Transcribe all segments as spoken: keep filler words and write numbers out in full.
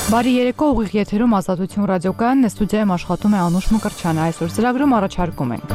Բարի երեկո, ուղիղ եթերում Ազատություն ռադիոկայանն է, ստուդիայում աշխատում է Անուշ Մկրտչյանը, այսօր ծրագրում առաջարկում ենք։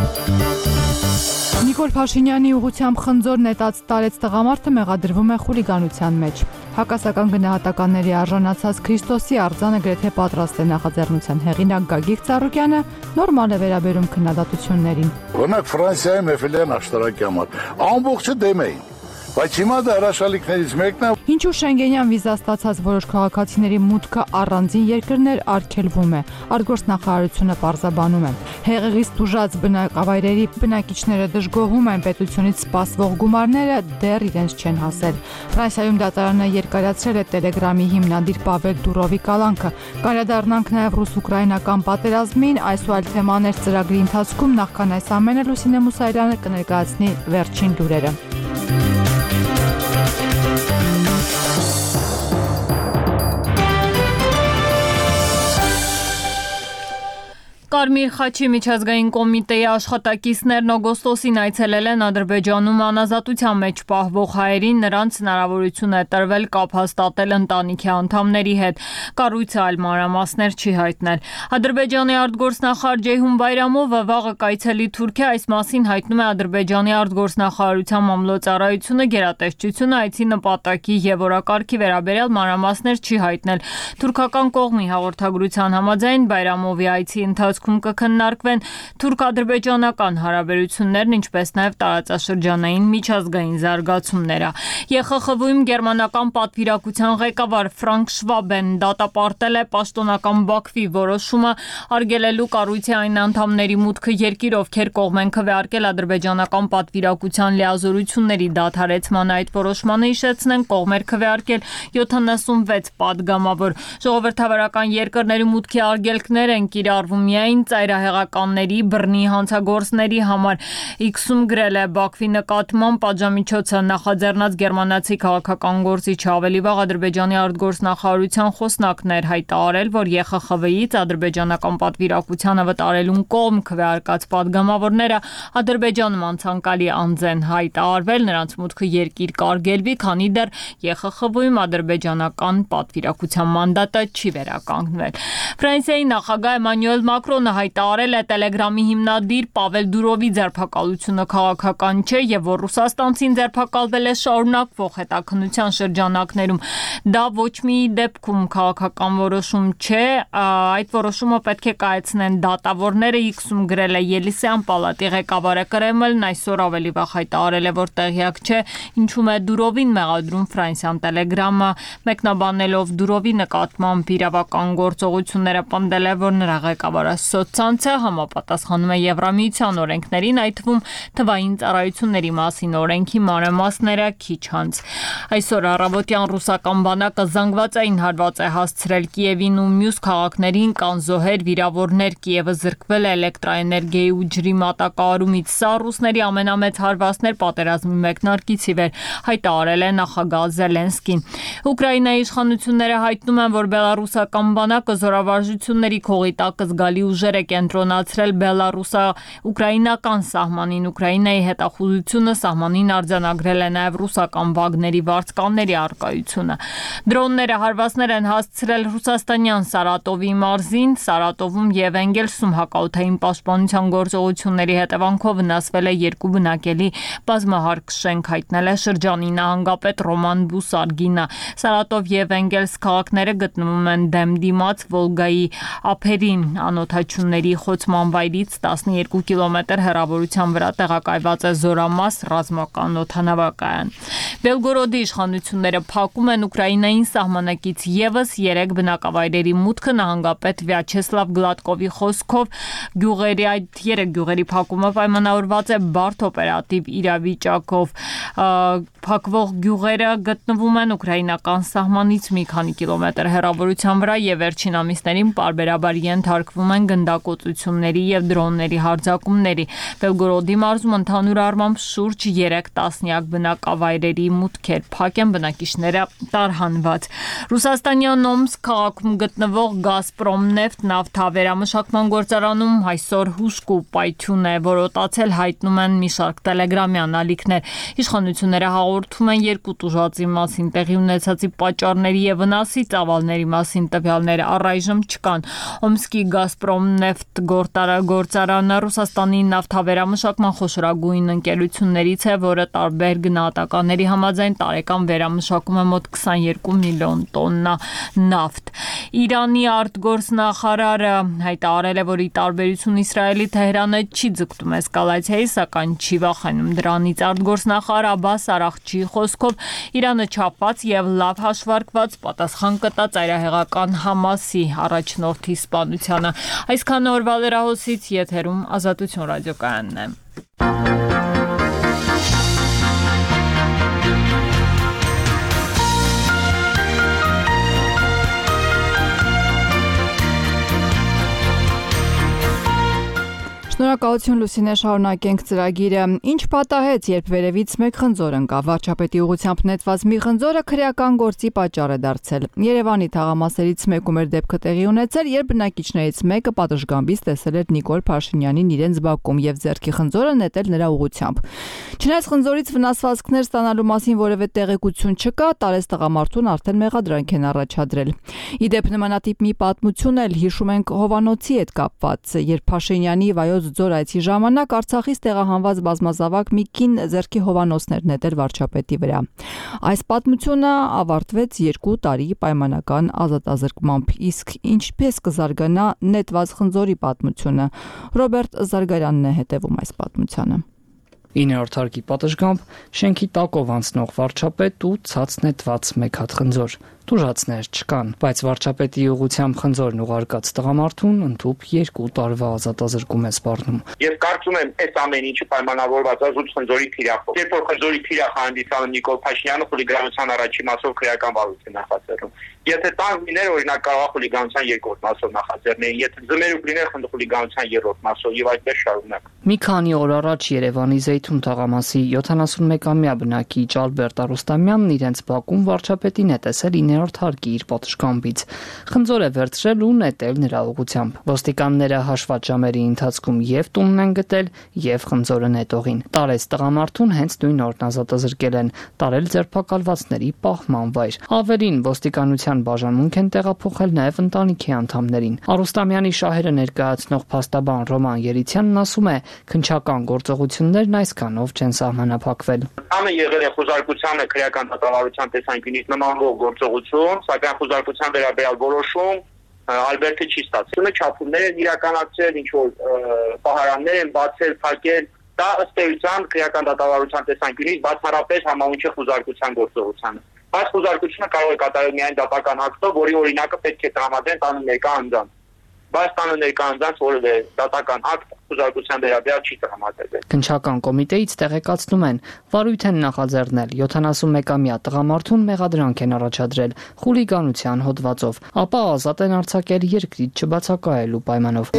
Նիկոլ Փաշինյանի ուղղությամբ խնձոր նետած տարեց տղամարդը մեղադրվում է խուլիգանության մեջ։ Հակասական գնահատականների արժանացած Քրիստոսի արձանը գրեթե պատրաստ է նախաձեռնության հեղինակ Գագիկ Ծառուկյանը նորմալ է վերաբերում քննադատություններին։ Օրինակ Ֆրանսիայում Էֆելյան աշտարակի համար ամբողջը դեմ էին։ Բայց հիմա դա հրաշալիքներից մեկն է։ Ինչու Շենգենյան վիզա ստացած որոշ քաղաքացիների մուտքը առանձին երկրներ արգելվում է, արտգործնախարարությունը պարզաբանում է։ Հեղեղից տուժած բնակավայրերի բնակիչները դժգոհում են պետությունից սպասվող գումարները դեռ իրենց չեն հասել։ Ֆրանսիայում դատարանը երկարացրել է Տելեգրամի հիմնադիր Պավել Դուրովի կալանքը։ Կանդրադառնանք նաև ռուս-ուկրաինական պատերազմին, այս ու այլ թեմաներ ծրագրի ընթացքում, նախքան այս ամենը Լուսինե Մուսայելյանը կներկայացնի վերջին լուրերը։ Կարմիր խաչի միջազգային կոմիտեի աշխատակիցներն օգոստոսին այցելել են Ադրբեջանում անազատության մեջ պահվող հայերին, նրանց հնարավորություն է տրվել կապ հաստատել ընտանիքի անդամների հետ։ Կառույցը այլ մանրամասներ չի հայտնել։ Ադրբեջանի արտգործնախարար Ջեյհուն Բայրամովը վաղը կայցելի Թուրքիա, այս մասին հայտնում է Ադրբեջանի արտգործնախարարության մամլոյցարայությունը, գերատեսչությունը այցի նպատակի եւ օրակարգի վերաբերյալ մանրամասներ չի հայտնել։ Թուրքական կողմի հաղորդագրության համաձայն Բայրամովի այցի ընթացքում կքննարկվեն թուրք-ադրբեջանական հարաբերություններն, ինչպես նաև տարածաշրջանային միջազգային զարգացումները։ ԵԽԽՎ-ում գերմանական պատվիրակության ղեկավար Ֆրանկ Շվաբեն դատապարտել է պաշտոնական Բաքվի որոշումը արգելելու կառույցի այն անդամների մուտքը երկիր, ովքեր կողմ են քվեարկել ադրբեջանական պատվիրակության լիազորությունների դադարեցման։ Այդ որոշմանը, հիշեցնենք, կողմ էր քվեարկել յոթանասունվեց պատգամավոր։ Ժողովրդավարական երկրների մուտքի արգելքներ են կիրառվում միայն ծայրահեղականների, բռնի հանցագործների համար։ Իքսում գրել է Բաքվի նկատմամբ պատժամիջոցը նախաձեռնած գերմանացի քաղաքական գործիչ ավելի վաղ Ադրբեջանի արտգործնախարարության խոսնակն էր հայտարարել, որ ԵԽԽՎ-ից ադրբեջանական պատվիրակությանը վտարելուն կողմ քվեարկած պատգամավորները Ադրբեջանում անցանկալի անձ են հայտարարվել, նրանց մուտքը երկիր կարգելվի, քանի դեռ ԵԽԽՎ-ում ադրբեջանական պատվիրակության մանդատը չի վերականգնվել։ Ֆրանսիայի նախագահ Էմանուել Մակրոնը հայտարարել է Տելեգրամի հիմնադիր Պավել Դուրովի ձերբակալությունը քաղաքական չէ եւ որ Ռուսաստանցին ձերբակալվել է շարունակվող հետաքննության շրջանակներում։ Դա ոչ մի դեպքում քաղաքական որոշում չէ, այդ որոշումը պետք է կայացնեն դատավորները, իքսում գրել է Ելիսեյան պալատի ղեկավարը։ Կրեմլն այսօր ավելի վաղ հայտարարել է, որ տեղյակ չէ ինչու է Դուրովին մեղադրում Ֆրանսիան։ Տելեգրամը մեկնաբանելով Դուրովի նկատմամբ իրավական գործողությունները պնդել է, որ նրա ղեկավարը սոցցանցը համապատասխանում է Եվրամիության օրենքներին, այդ թվում թվային ծառայությունների մասին օրենքի մանրամասները քիչ անց։ Այսօր առավոտյան ռուսական բանակը զանգվածային հարված է հասցրել Կիևին ու մյուս քաղաքներին, կան զոհեր, վիրավորներ, Կիևը զրկվել է էլեկտրաէներգիայի ու ջրի մատակարարումից։ Սա ռուսների ամենամեծ հարվածն էր պատերազմի մեկնարկից ի վեր, հայտարարել է նախագահ Զելենսկին։ Ուկրաինայի իշխանությունները հայտնում են, որ բելարուսական բանակը զորավարժությունների քողի տակ զգալի ուժեր է կենտրոնացրել բելարուսա-ուկրաինական սահմանին։ Ուկրաինայի հետախուզությունը սահմանին արձանագրել է նաև ռուսական վագների վարձկանների առկայությունը։ Դրոնները հարվածներ են հասցրել ռուսաստանյան Սարատովի մարզին, Սարատովում եւ Էնգելսում հակաօդային պաշտպանության գործողությունների հետևանքով վնասվել է երկու բնակելի բազմահարկ շենք, հայտնել է շրջանի նահանգապետ Ռոման Բուսարգինը։ Սարատով եւ Էնգելս քաղաքները գտնվում են դեմ դիմաց Վոլգայի ափերին, անօդաչունների խոցման վայրից տասնյոթ կիլոմետր հեռավորության վրա տեղակայված է զորամաս ռազմական օդանավակայան։ Բելգորոդի իշխանությունները փակում են Ուկրաինային սահմանակից եւս երեք բնակավայրերի մուտքը։ Նահանգապետ Վյաչեսլավ Գլադկովի խոսքով գյուղերի այդ երեք գյուղերի փակումը պայմանավորված է բարդ օպերատիվ իրավիճակով։ Փակվող գյուղերը գտնվում են ուկրաինական սահմանից մի քանի կիլոմետր հեռավորության վրա եւ վերջին ամիսներին պարբերաբար ենթարկվում են գնդակ ռմբակոծությունների եւ դրոնների հարձակումների։ Բելգորոդի մարզում ընդհանուր առմամբ շուրջ երեք տասնյակ բնակավայրերի մուտքեր փակ են, բնակիչները տարհանված։ Ռուսաստանյան Օմսկ քաղաքում գտնվող Գազպրոմնեֆտ նավթավերամշակման գործարանում այսօր հուժկ ու պայթյուն է որոտացել, հայտնում են մի շարք տելեգրամյան ալիքներ։ Իշխանությունները հաղորդում են երկու տուժածի մասին, տեղի ունեցածի պատճառների եւ վնասի ծավալների մասին տվյալներ առայժմ չկան։ Օմսկի Գազպրոմնեֆտ գործարանը Ռուսաստանի նավթավերամշակման խոշորագույն ընկերություններից է, որը տարբեր գնահատականների համաձայն տարեկան վերամշակում է մոտ քսաներկու միլիոն տոննա նավթ։ Իրանի արտգործնախարարը հայտարարել է, որ ի տարբերություն Իսրայելի, Թեհրանը չի ձգտում էսկալացիայի, սակայն չի վախենում դրանից։ Արտգործնախարար Աբբաս Արաղչիի խոսքով Իրանը չափված եւ լավ հաշվարկված պատասխան կտա ծայրահեղական Համասի առաջնորդի սպանությանը։ Այսքան օրվա լրահոսից եթերում Ազատություն ռադիոկայանն է։ Շնորհակալություն Լուսինե, շարունակենք ծրագիրը։ Ինչ պատահեց, երբ վերևից մեկ խնձոր ընկավ։ Վարչապետի ուղղությամբ նետված մի խնձորը քրեական գործի պատճառ է դարձել։ Երևանի թաղամասերից մեկում էր դեպքը տեղի ունեցել, երբ բնակիչներից մեկը պատշգամբից տեսել էր Նիկոլ Փաշինյանին իրենց բակում եւ ձեռքի խնձորը նետել նրա ուղղությամբ։ Չնայած խնձորից վնասվածքներ ստանալու մասին որևէ տեղեկություն չկա, տարեց տղամարդուն արդեն մեղադրանք են առաջադրել։ Իդեպ նմանատիպ մի պատմություն էլ հիշում ենք Հովանոցի հետ կապված, երբ Փաշինյանի Վայոց Ձոր այցի ժամանակ Արցախից տեղահանված բազմազավակ մի կին ձեռքի հովանոցներ նետել վարչապետի վրա։ Այս պատմությունը ավարտվեց երկու տարի պայմանական ազատազրկմամբ, իսկ ինչպես կզարգանա նետված խնձորի պատմությունը։ Ռոբերտ Զարգարյանն է հետևում այս պատմությանը։ իններորդ հարկի պատշգամբ շենքի տակով անցնող վարչապետ ու ցած նետված մեկ հատ խնձոր։ Տուժածներ չկան, բայց վարչապետի ուղղությամբ խնձորն ուղարկած տղամարդուն ընդհուպ երկու տարվա ազատազրկում է սպառնում։ Ես կարծում եմ, այս ամեն ինչը պայմանավորված է զուտ խնձորի թիրախով։ Երբ որ խնձորի թիրախը հանդիսանում Նիկոլ Փաշինյանը, խուլիգանության առաջին մասով քրեական վարույթ է նախաձեռնում։ Եթե տանկ լիներ, օրինակ կարող է խուլիգանության երկրորդ մասով նախաձեռնել, եթե ձմերուկ լիներ խուլիգանության երրորդ մասով եւ այդպես շարունակ։ Մի քանի օր առաջ Երևանի Զեյթուն թաղամասի յոթանասունմեկամյա բնակիչ Ալբերտ Արուստամյանն իրենց բակում վարչապետին է տեսել իններորդ հարկի իր պատշգամբից։ Խնձոր է վերցրել ու նետել նրա ուղղությամբ։ Ոստիկանները հաշված ժամերի ընթացքում եւ տունն են գտել, եւ խնձորը նետողին։ Տարեց տղամարդուն հենց նույն օրն ազատազրկել են, տարել ձերբակալվածների պահման վայր։ Ավելին, ոստիկանության բաժանմունք են տեղափոխել նաեւ ընտանիքի անդամներին։ Արուստամյանի շահերը ներկայացնող փաստաբան Ռոման Երիցյանն ասում է, քննչական գործողություններն այսքանով չեն սահմանափակվել։ Անը եղել է խոզարկությանը քրեական դատավարության տեսանկյունից նմանվող գործողություն, սակայն խոզարկության վերաբերյալ որոշում Ալբերտը չի ստացել։ Չափումներ են իրականացրել, ինչ որ պահարաններ են բացել, փակել։ Դա ըստ էության քրեական դատավարության տեսանկյունից բացառապես համահունչ է խոզարկության գործողությանը։ Բայց խոզարկությունը կարող է կատարել միայն դատական ակտով, որի օրինակը պետք է տրամադրեն տանը ներկա անձանց։ Բայց տանը ներկա անձանց որևէ դատական ակտ խոզարկության վերաբերյալ չի տրամադրվել։ Քննչական կոմիտեից տեղեկացնում են, վարույթ են նախաձեռնել յոթանասունմեկամյա տղամարդուն մեղադրանք են առաջադրել խուլիգանության հոդվածով, ապա ազատ են արձակել երկրից չբացակայելու պայմանով։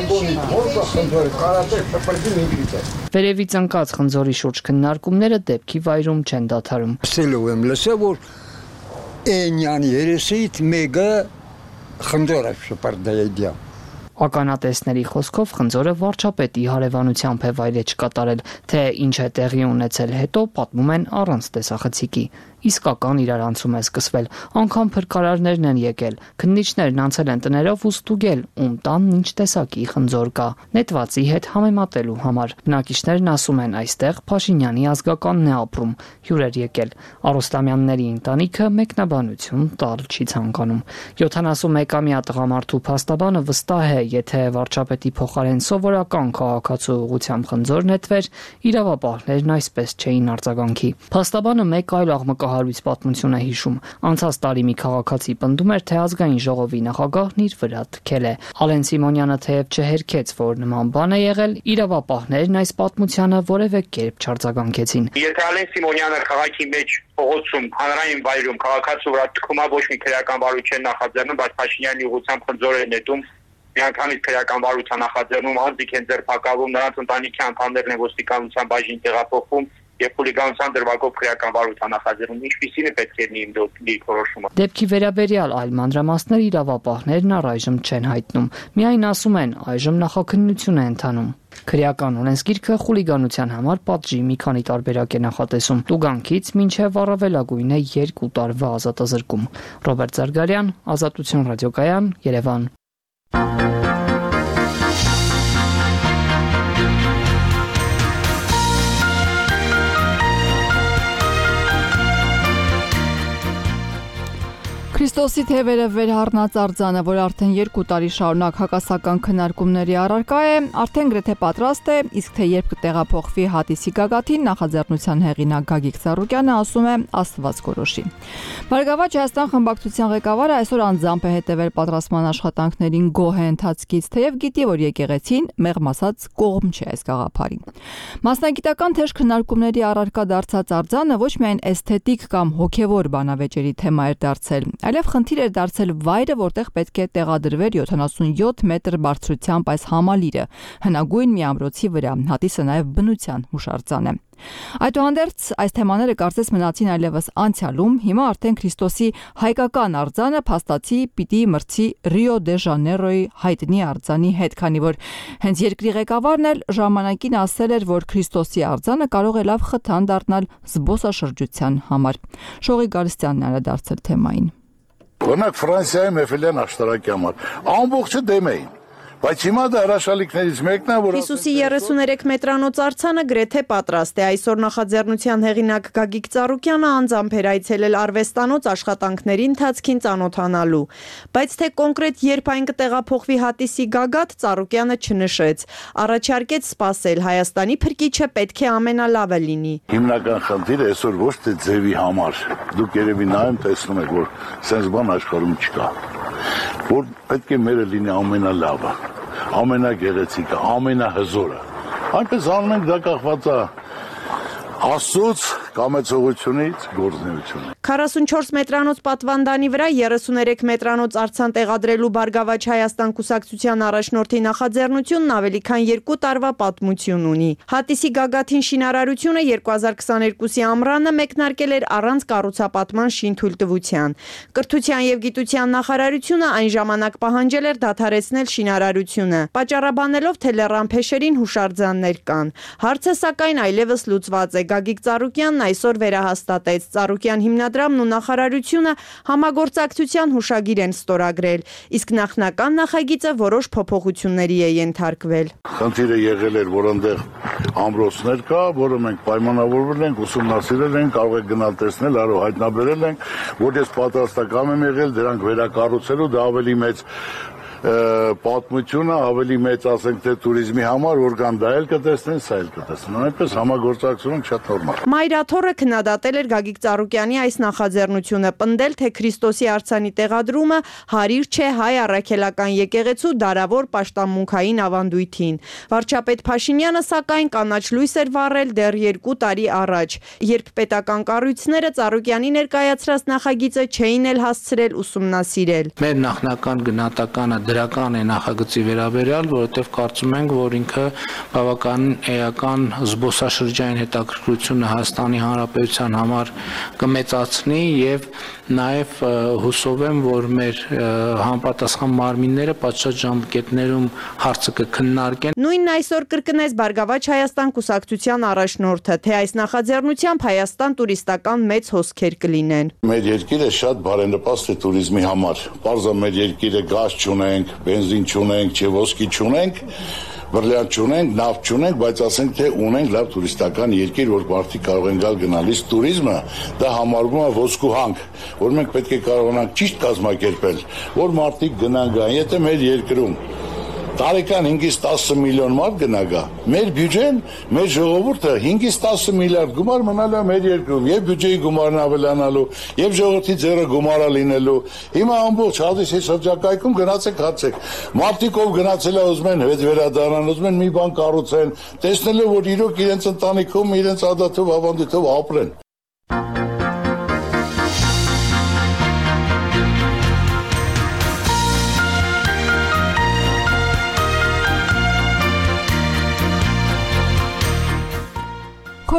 Վերևից ընկած խնձորի շուրջ քննարկումները դեպքի վայրում չեն դադարում։ Սելով եմ լսել, որ Էնյանի երեսից մեկը խնձոր է շպարդայդյա։ Ականատեսների խոսքով խնձորը վարչապետի հարևանությամբ է վայրեջ կատարել, թե ինչ է տեղի ունեցել հետո պատմում են առանց տեսախցիկի։ Իսկական իրարանցում է սկսվել, անգամ փրկարարներն են եկել, քննիչներն անցել են տներով ու ստուգել, ում տանն ինչ տեսակի խնձոր կա, նետվածի հետ համեմատելու համար։ Բնակիչներն ասում են, այստեղ Փաշինյանի ազգականն է ապրում, հյուրեր եկել։ Արուստամյանների ընտանիքը մեկնաբանություն տալ չի ցանկանում։ յոթանասունմեկամյա տղամարդու փաստաբանը վստահ է, եթե վարչապետի փոխարեն սովորական քաղաքացու ուղղությամբ խնձոր նետվեր, իրավապահներն այսպես չէին արձագանքի։ Փաստաբանը մեկ այլ աղմկահարույց պատմություն է հիշում։ Անցած տարի մի քաղաքացի պնդում էր, թե ազգային ժողովի նախագահն իր վրա թքել է։ Ալեն Սիմոնյանը թեև չհերքեց, որ նման բան է եղել, իրավապահներն այս պատմությանը որևէ կերպ չարձագանքեցին։ Եթե Ալեն Սիմոնյանը քաղաքի մեջ փողոցում, հանրային վայրում քաղաքացու վրա թքումա ոչ մի քրեական վարույթ չեն նախաձեռնում, բայց Փաշինյանի ուղղությամբ խնձոր է նետում, միանգամից քրեական վարության նախաձեռնում անձիկ են ձերբակալվում, նրանց ընտանիքի անդամներն են ոստիկանության բաժին տեղափոխվում եւ խուլիգանության դրվագով քրեական վարության նախաձեռնում, ինչպիսին է պետք է լինի դիրքորոշումը։ Դեպքի վերաբերյալ այլ մանրամասներ իրավապահներն առայժմ չեն հայտնում, միայն ասում են այժմ նախաքննություն է ընթանում։ Քրեական օրենսգիրքը խուլիգանության համար պատժի մի քանի տարբերակ է նախատեսում՝ տուգանքից մինչև առավելագույնը երկու տարվա ազատազրկում։ Ռոբերտ Զարգարյան, Ազատություն ռադիոկայան, Երևան։ Քրիստոսի թևերը վերհառնած արձանը, որ արդեն երկու տարի շարունակ հակասական քննարկումների առարկա է, արդեն գրեթե պատրաստ է, իսկ թե երբ կտեղափոխվի Հատիսի գագաթին, նախաձեռնության հեղինակ Գագիկ Ծառուկյանը ասում է Աստված կորոշի։ Բարգավաճ Հայաստան խմբակցության ղեկավարը այսօր անձամբ է հետևել պատրաստման աշխատանքներին գոհ է ընթացքից, թեև գիտի, որ եկեղեցին մեղմ ասած կողմ չէ այս գաղափարին։ Մասնագիտական թեժ քննարկումների առարկա դարձած արձանը ոչ միայն էսթետիկ կամ հոգևոր բանավեճերի թեմա էր դարձել, այլև խնդիր էր դարձել վայրը, որտեղ պետք է տեղադրվեր յոթանասունյոթ մետր բարձրությամբ այս համալիրը, հնագույն մի ամրոցի վրա, Հատիսը նաև բնության հուշարձան է։ Այդուհանդերձ այս թեմաները կարծես մնացին այլևս անցյալում, հիմա արդեն Քրիստոսի հայկական արձանը փաստացի պիտի մրցի Ռիո դե Ժանեյրոյի հայտնի արձանի հետ, քանի որ հենց երկրի ղեկավարն էլ ժամանակին ասել էր, որ Քրիստոսի արձանը կարող է լավ խթան դառնալ զբոսաշրջության համար։ Շողի Գալստյանն անդրադարձել թեմային։ Օրինակ Ֆրանսիայում Էֆելյան աշտարակի համար ամբողջը դեմ էին, բայց հիմա դա հրաշալիքներից մեկն է, որ Հիսուսի երեսուներեք մետրանոց արձանը գրեթե պատրաստ է։ Այսօր նախաձեռնության հեղինակ Գագիկ Ծառուկյանը անձամբ էր այցելել արվեստանոց աշխատանքների ընթացքին ծանոթանալու, բայց թե կոնկրետ երբ այն կտեղափոխվի Հատիսի գագաթ, Ծառուկյանը չնշեց։ Առաջարկեց սպասել, Հայաստանի փրկիչը պետք է ամենալավը լինի։ Հիմնական խնդիրը այսօր ոչ թե ձևի համար, դուք երևի նայում տեսնում եք, որ սենց բան աշխարհում չկա, որ պետք է մերը լինի ամենալավը, ամենագեղեցիկը, ամենահզորը։ Այնպես անում ենք, դա կախված է Աստծուց, կամեցողությունից, գործունեությունից։ քառասունչորս մետրանոց պատվանդանի վրա երեսուներեք մետրանոց արձան տեղադրելու Բարգավաճ Հայաստան կուսակցության առաջնորդի նախաձեռնությունն ավելի քան երկու տարվա պատմություն ունի։ Հատիսի գագաթին շինարարությունը երկու հազար քսաներկուսի ամռանը մեկնարկել էր առանց կառուցապատման շինթույլտվության։ Կրթության եւ գիտության նախարարությունը այն ժամանակ պահանջել էր դադարեցնել շինարարությունը, պատճառաբանելով, թե լեռան փեշերին հուշարձաններ կան։ Հարցը սակայն այլևս լուծված է։ Գագիկ Ծառուկյանն այսօր վերահաստատեց։ Ծառուկյան հիմնադրամն ու նախարարությունը համագործակցության հուշագիր են ստորագրել, իսկ նախնական նախագիծը որոշ փոփոխությունների է ենթարկվել։ Խնդիրը եղել էր, որ այնտեղ ամրոցներ կա, որը մենք պայմանավորվել ենք, ուսումնասիրել ենք, կարող եք գնալ տեսնել, արո հայտնաբերել ենք, որ ես պատրաստական եմ եղել դրանք վերակառուցելու, դա ավելի մեծ պատմությունը, ավելի մեծ ասենք թե туриզմի համար, որ կան դա էլ կտեսնեն, սա էլ կտեսնեն։ Այնպես համագործակցություն շատ նորմալ։ Մայրաթորը քննադատել էր Գագիկ Ծառուկյանի այս նախաձեռնությունը, պնդել, թե Քրիստոսի արձանի տեղադրումը հարիր չէ հայ առաքելական եկեղեցու դարավոր պաշտամունքային ավանդույթին։ Վարչապետ Փաշինյանը սակայն կանաչ լույս էր վառել դեռ երկու տարի առաջ, երբ պետական կառույցները Ծառուկյանի ներկայացրած նախագիծը չէին էլ հասցրել ուսումնասիրել։ Մեր նախնական գնահատականը դրական է նախագծի վերաբերյալ, որովհետև կարծում ենք, որ ինքը բավականին էական զբոսաշրջային հետաքրքրությունը Հայաստանի Հանրապետության համար կմեծացնի եւ նաեւ հուսով եմ, որ մեր համապատասխան մարմինները պատշաճ ժամկետներում հարցը կքննարկեն։ Նույնն այսօր կրկնեց Բարգավաճ Հայաստան կուսակցության առաջնորդը, թե այս նախաձեռնությամբ Հայաստան տուրիստական մեծ հոսքեր կլինեն։ Մեր երկիրը շատ բարենպաստ է туриզմի համար։ Պարզա մեր երկիրը գազ չունենք, բենզին չունենք, չէ ոսկի չունենք, բրլյան չունենք, նավթ չունենք, բայց ասենք թե ունենք լավ տուրիստական երկիր, որ մարդիկ կարող են գալ գնալիս туриզմը, դա համարվում է ոսկու հանք, որ մենք պետք է կարողանանք ճիշտ կազմակերպել, որ մարդիկ գնան գան, եթե մեր երկրում տարեկան հինգից տասը միլիոն մարդ գնագա, մեր բյուջեն, մեր ժողովուրդը հինգից տասը միլիարդ գումար մնալու է մեր երկրում, եւ բյուջեի գումարն ավելանալու, եւ ժողովրդի ձեռը գումարա լինելու։ Հիմա ամբողջ Հատիսի շրջակայքում գնացեք հացեք։ Մարդիկ ով գնացել է ուզում են հետ վերադառնան, ուզում են մի բան կառուցեն, տեսնելով որ իրոք իրենց ընտանիքում, իրենց ադաթով, ավանդույթով ապրեն։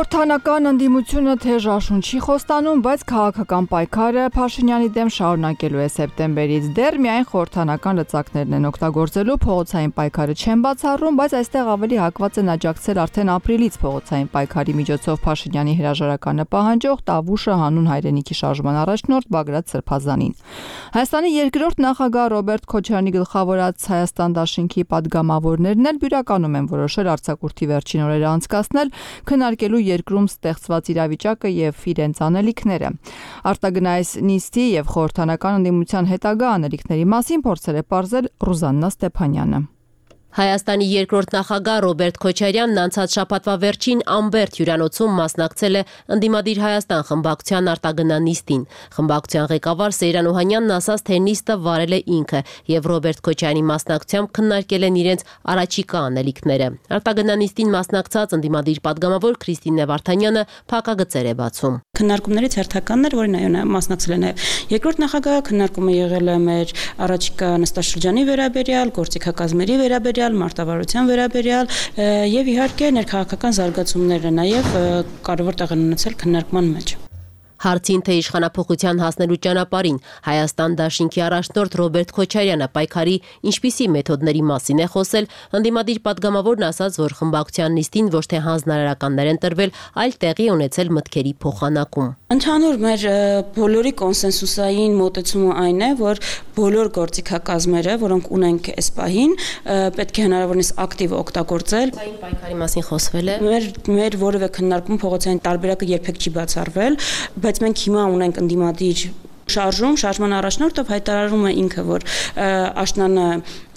Խորհրդանական ընդդիմությունը թեժաշուն չի խոստանում, բայց քաղաքական պայքարը Փաշինյանի դեմ շարունակելու է սեպտեմբերից։ Դեռ միայն խորհրդանական լծակներն են օգտագործելու, փողոցային պայքարը չեն բացառում, բայց այստեղ ավելի հակված են աջակցել արդեն ապրիլից փողոցային պայքարի միջոցով Փաշինյանի հրաժարականը պահանջող Տավուշը հանուն հայրենիքի շարժման առաջնորդ Բագրատ Սրբազանին։ Հայաստանի երկրորդ նախագահ Ռոբերտ Քոչարյանի գլխավորած Հայաստան դաշինքի падգամավորներն էլ բյուրականում են որոշել արձակուրդի վերջին օրերը անցկացնել, քննարկելու երկրում ստեղծված իրավիճակը եւ իրենց անելիքները։ Արտագնայց նիստի եւ խորհրդանական ընդդիմության հետագա անելիքների մասին փորձել է պարզել Ռուզաննա Ստեփանյանը։ Հայաստանի երկրորդ նախագահ Ռոբերտ Քոչարյանն անցած շաբաթվա վերջին Ամբերտ հյուրանոցում մասնակցել է Ընդդիմադիր Հայաստան խմբակցության արտագնա նիստին։ Խմբակցության ղեկավար Սեյրան Օհանյանն ասաց, թե նիստը վարել է ինքը եւ Ռոբերտ Քոչարյանի մասնակցությամբ քննարկել են իրենց առաջիկա անելիքները։ Արտագնա նիստին մասնակցած Ընդդիմադիր падգամավոր Քրիստինե Վարդանյանը փակագծեր է բացում։ Քննարկումներից հերթականներ, որին այո մասնակցել է նաև երկրորդ նախագահը, քննարկումը եղել է մեր առաջիկա նստաշրջանի վերաբերյալ, գործիքակազմերի վերաբերյալ, մարտավարության վերաբերյալ եւ իհարկե ներքաղաքական զարգացումները նաև կարևոր տեղ են ունեցել քննարկման մեջ։ Հարցին, թե իշխանափոխության հասնելու ճանապարհին Հայաստան դաշինքի առաջնորդ Ռոբերտ Քոչարյանը պայքարի ինչպիսի մեթոդների մասին է խոսել, ընդդիմադիր падգամավորն ասաց, որ խմբակցության նիստին ոչ թե հանձնարարականներ են տրվել, այլ տեղի ունեցել մտքերի փոխանակում։ Ընդհանուր մեր բոլորի կոնսենսուսային մոտեցումը այն է, որ բոլոր գործիքակազմերը, որոնք ունենք այս պահին, պետք է հնարավորինս ակտիվ օգտագործել։ Այն պայքարի մասին խոսվել է։ Մեր մեր որևէ քննարկում փողոցային տարբերակը երբեք չի բացառվել, բայց մենք հիմա ունենք ընդդիմադիր շարժում, շարժման առաջնորդով հայտարարում է ինքը, որ աշնանը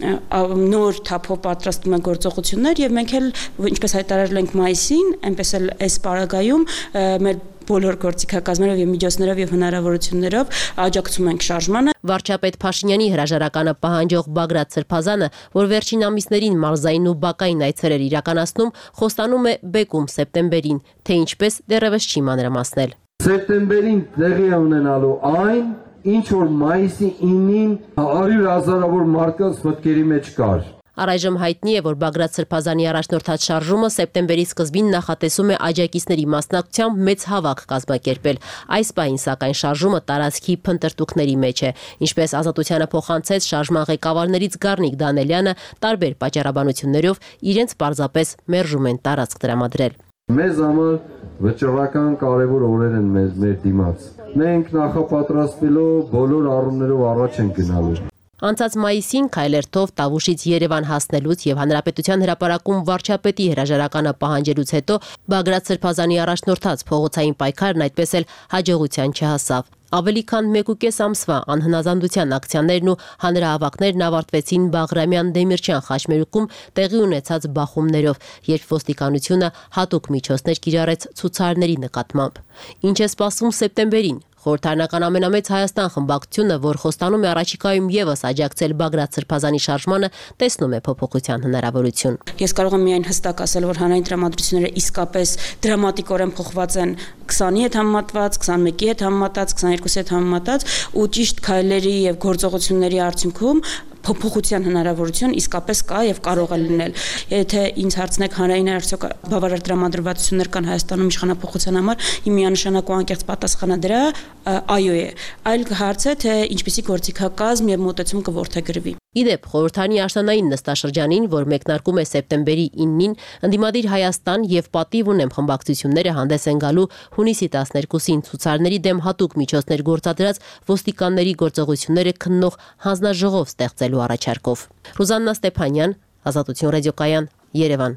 նոր թափով պատրաստում է գործողություններ եւ մենք էլ ինչպես հայտարարել ենք մայիսին, այնպես էլ այս պարագայում մեր բոլոր գործիքակազմերով եւ միջոցներով եւ հնարավորություններով աջակցում ենք շարժմանը։ Վարչապետ Փաշինյանի հրաժարականը պահանջող Բագրատ Սրբազանը, որ վերջին ամիսներին մարզային ու բակային այցեր իրականացնում, խոստանում է բեկում սեպտեմբերին, թե ինչպես դեռևս չի մանրամասնել։ Սեպտեմբերին տեղի է ունենալու այն, ինչ որ մայիսի ինին հարյուր հազարավոր մարդկանց մտքերի մեջ կար։ Առայժմ հայտնի է, որ Բագրատ Սրբազանի առաջնորդած շարժումը սեպտեմբերի սկզբին նախատեսում է աջակիցների մասնակցությամբ մեծ հավաք կազմակերպել։ Այս պահին սակայն շարժումը տարածքի փնտրտուքների մեջ է, ինչպես Ազատությանը փոխանցեց շարժման ղեկավարներից Գառնիկ Դանելյանը, տարբեր պատճառաբանություններով իրենց պարզապես մերժում են տարածք տրամադրել։ Մեզ համար վճռական կարևոր օրեր են մեզ մեր դիմաց։ Մենք նախապատրաստվելով բոլոր առումներով առաջ ենք գնալու։ Անցած մայիսին քայլերթով Տավուշից Երևան հասնելուց եւ Հանրապետության հրապարակում վարչապետի հրաժարականը պահանջելուց հետո Բագրատ Սրբազանի առաջնորդած փողոցային պայքարն այդպես էլ հաջողության չհասավ։ Ավելի քան մեկուկես ամսվա անհնազանդության ակցիաներն ու հանրահավաքներն ավարտվեցին Բաղրամյան Դեմիրճյան խաչմերուկում տեղի ունեցած բախումներով, երբ ոստիկանությունը հատուկ միջոցներ կիրառեց ցուցարարների նկատմամբ։ Ինչ է սպասվում սեպտեմբերին։ Խորհրդարանական ամենամեծ Հայաստան խմբակցությունը, որ խոստանում է առաջիկայում եւս աջակցել Բագրատ Սրբազանի շարժմանը, տեսնում է փոփոխության հնարավորություն։ Ես կարող եմ միայն հստակ ասել, որ հանրային տրամադրությունները իսկապես դրամատիկորեն փոխված են քսանի հետ համեմատված, քսանմեկի հետ համեմատած, քսաներկուսի հետ համեմատած ու ճիշտ քայլերի եւ գործողությունների արդյունքում փոփոխության հնարավորություն իսկապես կա եւ կարող է լինել։ Եթե ինձ հարցնեք հանրային արդյոք բավարար դրամադրվածություններ կան Հայաստանում իշխանափոխության համար, իմ միանշանակ ու անկեղծ պատասխանը դրա այո է։ Այլ հարց է, թե ինչպիսի գործիքակազմ եւ մոտեցում կորդեգրվի։ Իդեպ խորհրդանի աշնանային նստաշրջանին, որ մեկնարկում է սեպտեմբերի ինին, Ընդդիմադիր Հայաստան եւ Պատիվ ունեմ խմբակցությունները հանդես են գալու հունիսի տասներկուսին ցուցարարների դեմ հատուկ միջոցներ գործադրած ոստիկանների գործողությունները քննող հանձնաժողով ստեղծելու առաջարկով։ Ռուզաննա Ստեփանյան, Ազատություն ռադիոկայան, Երևան։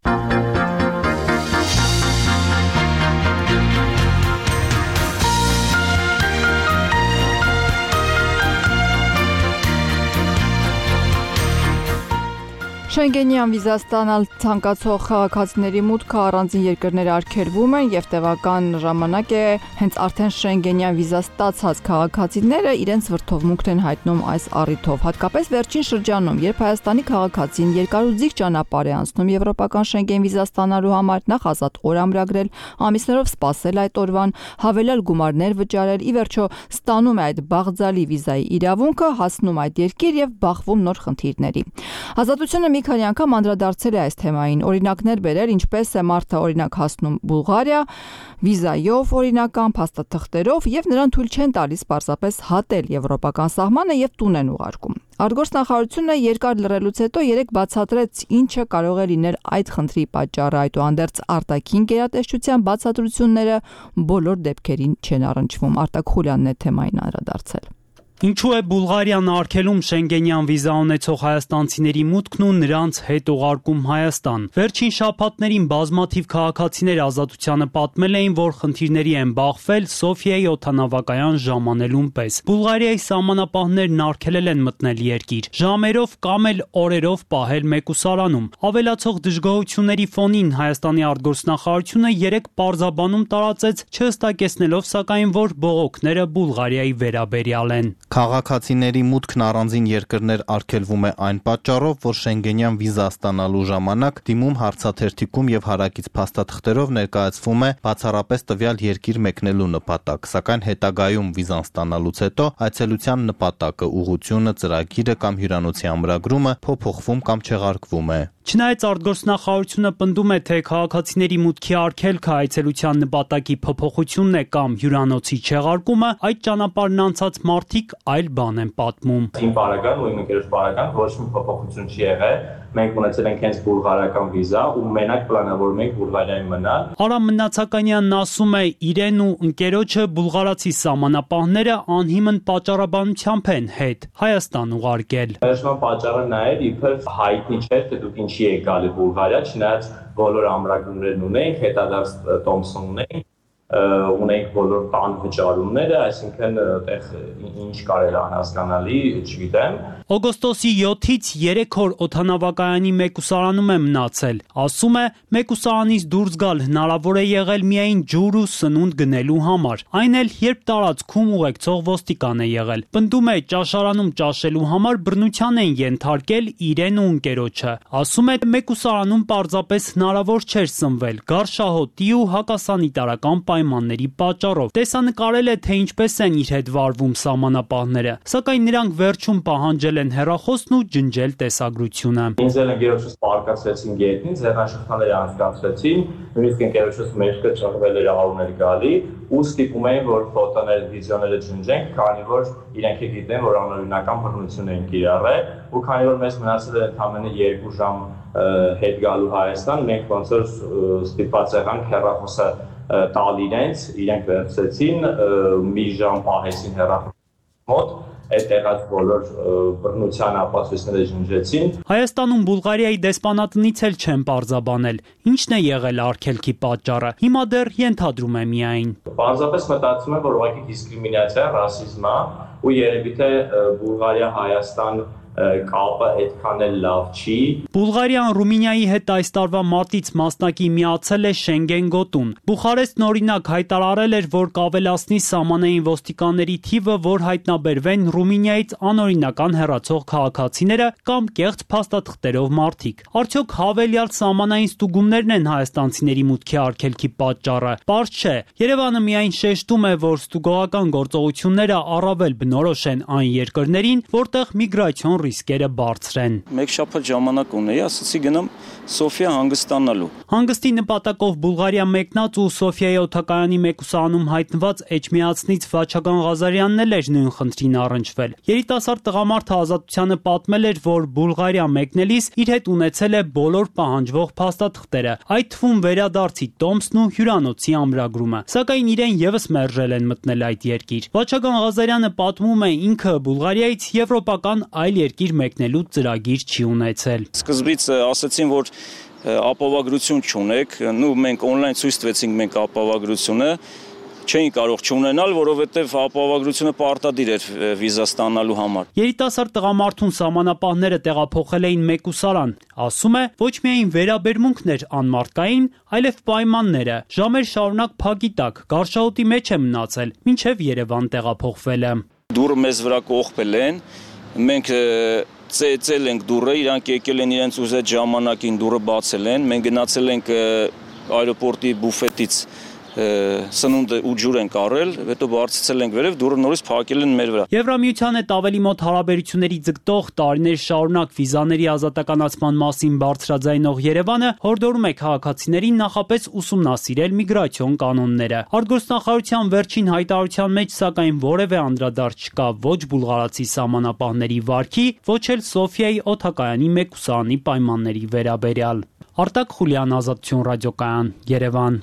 Շենգենյան վիզա ստանալ ցանկացող քաղաքացիների մուտքը առանձին երկրներ արգելվում են եւ տևական ժամանակ է հենց արդեն Շենգենյան վիզա ստացած քաղաքացիները իրենց վրթովմունքն են հայտնում այս առիթով, հատկապես վերջին շրջանում, երբ Հայաստանի քաղաքացին երկարուձիգ ճանապարհ է անցնում եվրոպական Շենգեն վիզա ստանալու համար, նախ ազատ օր ամրագրել, ամիսներով սպասել այդ օրվան, հավելյալ գումարներ վճարել, ի վերջո ստանում է այդ բաղձալի վիզայի իրավունքը, հասնում այդ երկիր եւ բախվում նոր խնդիրների։ Ազատությունը մի քանի անգամ անդրադարձել է այս թեմային, օրինակներ բերել, ինչպես է մարդը օրինակ հասնում Բուլղարիա, վիզայով, օրինական փաստաթղթերով եւ նրան թույլ չեն տալիս պարզապես հատել եվրոպական սահմանը եւ տուն են ուղարկում։ Արտգործնախարարությունը երկար լռելուց հետո երեք բացատրեց ինչը կարող է լինել այդ խնդրի պատճառը, այդուհանդերձ արտաքին գերատեսչության բացատրությունները բոլոր դեպքերին չեն առնչվում։ Արտակ Խուլյանն է թեմային անդրադարձել։ Ինչու է Բուլղարիան արգելում շենգենյան վիզա ունեցող հայաստանցիների մուտքն ու նրանց հետ ուղարկում Հայաստան։ Վերջին շաբաթներին բազմաթիվ քաղաքացիներ Ազատությանը պատմել էին, որ խնդիրների են բախվել Սոֆիայի օդանավակայան ժամանելուն պես։ Բուլղարիայի սահմանապահներն արգելել են մտնել երկիր, ժամերով կամ էլ օրերով պահել մեկուսարանում։ Ավելացող դժգոհությունների ֆոնին Հայաստանի արտգործնախարարությունը երեք պարզաբանում տարածեց, չհստակեցնելով սակայն, որ բողոքները Բուլղարիայի վերաբերյալ են։ Քաղաքացիների մուտքն առանձին երկրներ արգելվում է այն պատճառով, որ շենգենյան վիզա ստանալու ժամանակ դիմում հարցաթերթիկում եւ հարակից փաստաթղթերով ներկայացվում է բացառապես տվյալ երկիր մեկնելու նպատակ, սակայն հետագայում վիզան ստանալուց հետո այցելության նպատակը, ուղղությունը, ծրագիրը կամ հյուրանոցի ամրագրումը փոփոխվում կամ չեղարկվում է։ Չնայած արտգործնախարարությունը պնդում է, թե քաղաքացիների մուտքի արգելքը այցելության նպատակի փոփոխությունն է կամ հյուրանոցի չեղարկումը, այդ ճանապարհն անցած մարդիկ այլ բան են պատմում։ Իմ բարեկամ ու իմ ընկերոջ բարեկամ ոչ մի փոփոխություն չի եղել։ Մենք ունեցել ենք հենց բուլղարական վիզա ու մենակ պլանավորում ենք Բուլղարիայում մնալ։ Արամ Մնացականյանն ասում է, իրեն ու ընկերոջը բուլղարացի սահմանապահները անհիմն պատճառաբանությամբ են հետ Հայաստան ուղարկել։ Վերջնական պատճառը նա էր, իբր հայտնի չէր, թե դուք ինչի եք գալի Բուլղարիա, չնայած բոլոր ամրագրումներն ունենք, հետադարձ տոմսն ունենք, ունենք բոլոր տան վճարումները, այսինքն այդտեղ ինչ կարելի է անհասկանալի, չգիտեմ։ Օգոստոսի յոթից երեք օր օդանավակայանի մեկուսարանում է մնացել։ Ասում է, մեկուսարանից դուրս գալ հնարավոր է եղել միայն ջուր ու սնունդ գնելու համար։ Այն էլ երբ տարածքում ուղեկցող ոստիկան է եղել։ Պնդում է, ճաշարանում ճաշելու համար բռնության են ենթարկել իրեն ու ընկերոջը։ Ասում է, մեկուսարանում պարզապես հնարավոր չէր սնվել գարշահոտի ու հակասանիտարական պայմանների պատճառով։ Տեսանկարել է, թե ինչպես են իր հետ վարվում սահմանապահները, սակայն նրանք վերջում պահանջել են հեռախոսն ու ջնջել տեսագրությունը։ Ինձ էլ ընկերոջս պարկացրեցին գետնին, ձեռնաշղթաները անցկացրեցին, նույնիսկ ընկերոջս մեջքը ճղվել էր աղավներ գալի ու ստիպում էին, որ ֆոտոներ, վիդեոները ջնջենք, քանի որ իրենք գիտեն, որ անօրինական բռնություն են կիրառել, ու քանի որ մեզ մնացել է ընդամենը երկու ժամ հետ գալու Հայաստան, մենք ոնց որ ստիպված եղանք հեռախոսը տալ իրենց, իրենք վերցրեցին, մի ժամ պահեցին հեռախոսի մոտ, այդ տեղած բոլոր բռնության ապացույցները ջնջեցին։ Հայաստանում Բուլղարիայի դեսպանատնից էլ չեն պարզաբանել, ինչն է եղել արգելքի պատճառը։ Հիմա դեռ ենթադրում է միայն։ Պարզապես մտածում եմ, որ ուղղակի դիսկրիմինացիա, ռասիզմ է, ու երևի թե Բուլղարիա-Հայաստան կապը այդքան էլ լավ չի։ Բուլղարիան Ռումինիայի հետ այս տարվա մարտից մասնակի միացել է Շենգեն գոտուն։ Բուխարեստն օրինակ հայտարարել էր, որ կավելացնի սահմանային ոստիկանների թիվը, որ հայտնաբերվեն Ռումինիայից անօրինական հեռացող քաղաքացիները կամ կեղծ փաստաթղթերով մարդիկ։ Արդյոք հավելյալ սահմանային ստուգումներն են հայաստանցիների մուտքի արգելքի պատճառը։ Պարզ չէ։ Երևանը միայն շեշտում է, որ ստուգողական գործողությունները առավել բնորոշ են այն երկրներին, որտեղ միգրացիոն ռիսկերը բարձր են։ Մեկ շաբաթ ժամանակ ունեի, ասացի գնամ Սոֆիա հանգստանալու։ Հանգստի նպատակով Բուլղարիա մեկնած ու Սոֆիայի օդակայանի մեկուսարանում հայտնված Էջմիածնից Վաչագան Ղազարյանն էլ էր նույն խնդրին առնչվել։ Երիտասարդ տղամարդը Ազատությանը պատմել էր, որ Բուլղարիա մեկնելիս իր հետ ունեցել է բոլոր պահանջվող փաստաթղթերը, այդ թվում վերադարձի տոմսն ու հյուրանոցի ամրագրումը, սակայն իրեն եւս մերժել են մտնել այդ երկիր։ Վաչագան Ղազարյանը պատմում է, ինքը Բուլղարիայից եվրոպական այլ երկիր մեկնելու ծրագիր չի ունեցել։ Սկզբից ասացին, որ ապահովագրություն չունեք, նու մենք on-line ցույց տվեցինք մենք ապահովագրությունը, չէին կարող չունենալ, որովհետև ապահովագրությունը պարտադիր էր վիզա ստանալու համար։ Երիտասարդ տղամարդուն սահմանապահները տեղափոխել էին մեկուսարան։ Ասում է, ոչ միայն վերաբերմունքն էր անմարդկային, այլև պայմանները։ Ժամեր շարունակ փակի տակ, գարշահոտի մեջ է մնացել, մինչև Երևան տեղափոխվելը։ Դուրը մեզ վրա կողպել են, մենք ծեծել ենք դուրը, իրանք եկել են իրենց ուզած ժամանակին դուրը բացել են, մենք գնացել ենք այրոպորտի բուֆետից սնունդ ու ջուր ենք առել, հետո բարձրացել ենք վերև, դուրը նորից փակել են մեր վրա։ Եվրամիության հետ ավելի մոտ հարաբերությունների ձգտող տարիներ շարունակ վիզաների ազատականացման մասին բարձրաձայնող Երևանը հորդորում է քաղաքացիներին նախապես ուսումնասիրել միգրացիոն կանոնները։ Արտգործնախարարության վերջին հայտարարության մեջ սակայն որևէ անդրադարձ չկա ոչ բուլղարացի սահմանապահների վարքի, ոչ էլ Սոֆիայի օդակայանի մեկուսարանի պայմանների վերաբերյալ։ Արտակ Խուլյան, Ազատություն ռադիոկայան, Երևան։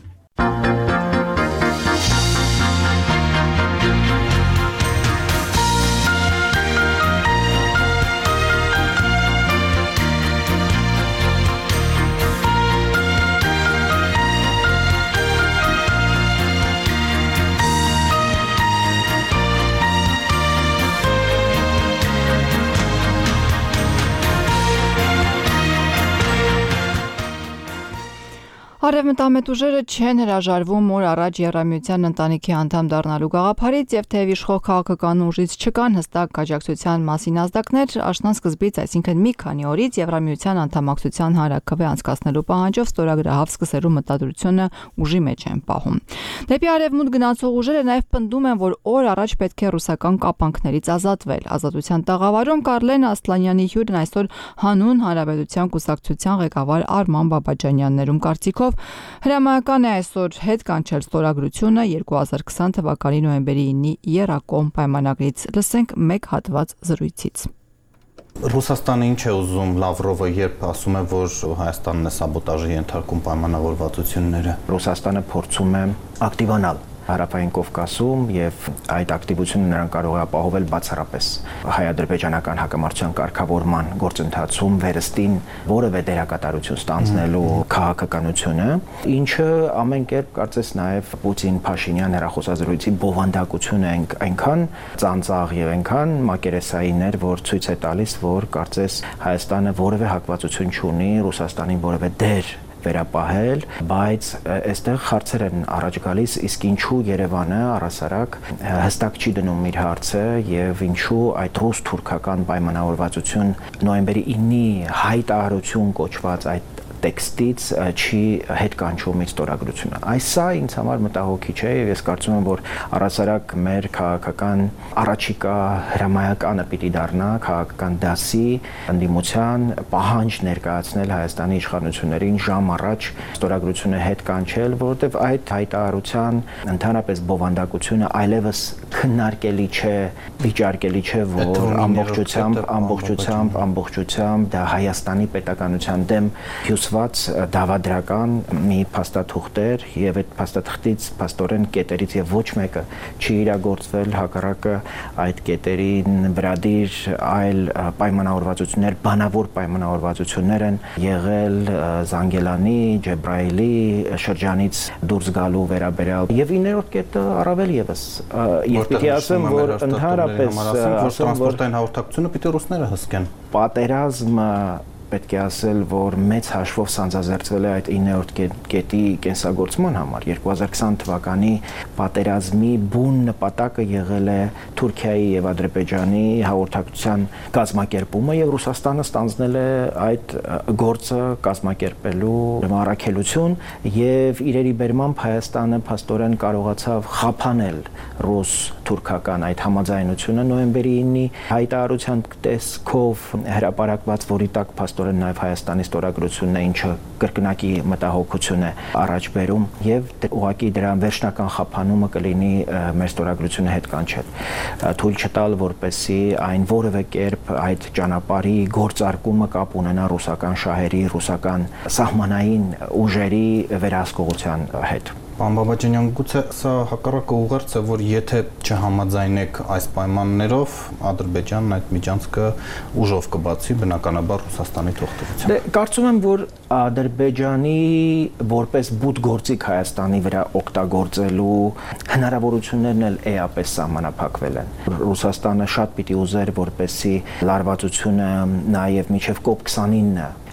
Արևմտամետ ուժերը չեն հրաժարվում օր առաջ Եվրամիության ընտանիքի անդամ դառնալու գաղափարից եւ թեև իշխող քաղաքական ուժից չկան հստակ աջակցության մասին ազդակներ, աշնան սկզբից, այսինքն մի քանի օրից Եվրամիության անդամակցության հանրաքվե անցկացնելու պահանջով ստորագրահավ սկսելու մտադրությունը ուժի մեջ են պահում։ Դեպի արևմուտք գնացող ուժերը նաեւ պնդում են, որ օր առաջ պետք է ռուսական կապանքներից ազատվել։ Ազատության տաղավարում Կարլեն Ասլանյանի հյուրն այսօր հանուն Հանրապետության կուսակցության ղեկավար Արման Բաբաջանյաններում կարծիքով հրամայական է այսօր հետ կանչել ստորագրությունը երկու հազար քսան թվականի նոյեմբերի ինի եռակողմ պայմանագրից։ Լսենք մեկ հատված զրույցից։ Ռուսաստանը ինչ է ուզում Լավրովը, երբ ասում է, որ Հայաստանն է սաբոտաժի ենթարկում պայմանավորվածությունները։ Ռուսաստանը փորձում է ակտիվանալ Հարավային Կովկասում եւ այդ ակտիվությունը նրան կարող է ապահովել բացառապես հայ-ադրբեջանական հակամարտության կարգավորման գործընթացում վերստին որևէ դերակատարություն ստանձնելու քաղաքականությունը, ինչը ամեն կերպ կարծես նաեւ Պուտին-Փաշինյան հեռախոսազրույցի բովանդակությունը ենք այնքան ծանծաղ եւ այնքան մակերեսային էր, որ ցույց է տալիս, որ կարծես Հայաստանը որևէ հակվածություն չունի Ռուսաստանին որևէ դեր վերապահել, բայց այստեղ հարցեր են առաջ գալիս, իսկ ինչու Երևանը առասարակ հստակ չի դնում իր հարցը եւ ինչու այդ ռուս-թուրքական պայմանավորվածություն նոյեմբերի ինի հայտարարություն կոչված այդ տեքստից չի հետ կանչում իր ստորագրությունը։ Այս սա ինձ համար մտահոգիչ է եւ ես կարծում եմ, որ առասարակ մեր քաղաքական առաջիկա հրամայականը պիտի դառնա քաղաքական դասի ընդդիմության պահանջ ներկայացնել Հայաստանի իշխանություններին ժամ առաջ ստորագրությունը հետ կանչել, որովհետեւ այդ հայտարարության ընդհանրապես բովանդակությունը այլևս քննարկելի չէ, վիճարկելի չէ, որ ամբողջությամբ, ամբողջությամբ, ամբողջությամբ դա Հայաստանի պետականության դեմ հյուսված դավադրական մի փաստաթուղթ էր եւ այդ փաստաթղթից փաստորեն կետերից եւ ոչ մեկը չի իրագործվել, հակառակը այդ կետերին վրադիր այլ պայմանավորվածություններ, բանավոր պայմանավորվածություններ են եղել Զանգելանի, Ջեբրայելի շրջանից դուրս գալու վերաբերյալ եւ իններորդ կետը առավել եւս Պիտի ասեմ, որ ընդհանրապես տրանսպորտային հաղորդակցությունը պիտի ռուսները հսկեն։ Պատերազմը պետք է ասել, որ մեծ հաշվով սանձազերծվել է այդ իններորդ կետի կենսագործման համար։ երկու հազար քսան թվականի պատերազմի բուն նպատակը եղել է Թուրքիայի եւ Ադրբեջանի հաղորդակցության կազմակերպումը եւ Ռուսաստանը ստանձնել է այդ գործը կազմակերպելու առաքելություն եւ իրերի բերմամբ Հայաստանը փաստորեն կարողացավ խափանել ռուս-թուրքական այդ համաձայնությունը նոյեմբերի ինի հայտարարության տեսքով հրապարակված, որի տակ փաստորեն նաև Հայաստանի ստորագրությունն է, ինչը կրկնակի մտահոգություն է առաջ բերում եւ ուղղակի դրա վերջնական խափանումը կլինի մեր ստորագրությունը հետ կանչել, թույլ չտալ, որպեսզի այն որևէ կերպ այդ ճանապարհի գործարկումը կապ ունենա ռուսական շահերի, ռուսական սահմանային ուժերի վերահսկողության հետ։ Պարոն Բաբաջանյան, գուցե սա հակառակը ուղերձ է, որ եթե չհամաձայնեք այս պայմաններով, Ադրբեջանն այդ միջանցքը ուժով կբացի, բնականաբար Ռուսաստանի թողտվությամբ։ Դե կարծում եմ, որ Ադրբեջանի որպես բութ գործիք Հայաստանի վրա օգտագործելու հնարավորություններն էլ էապես սահմանափակվել են։ Ռուսաստանը շատ պիտի ուզեր, որպեսզի լարվածությունը նաև մինչև կոպ քսանինը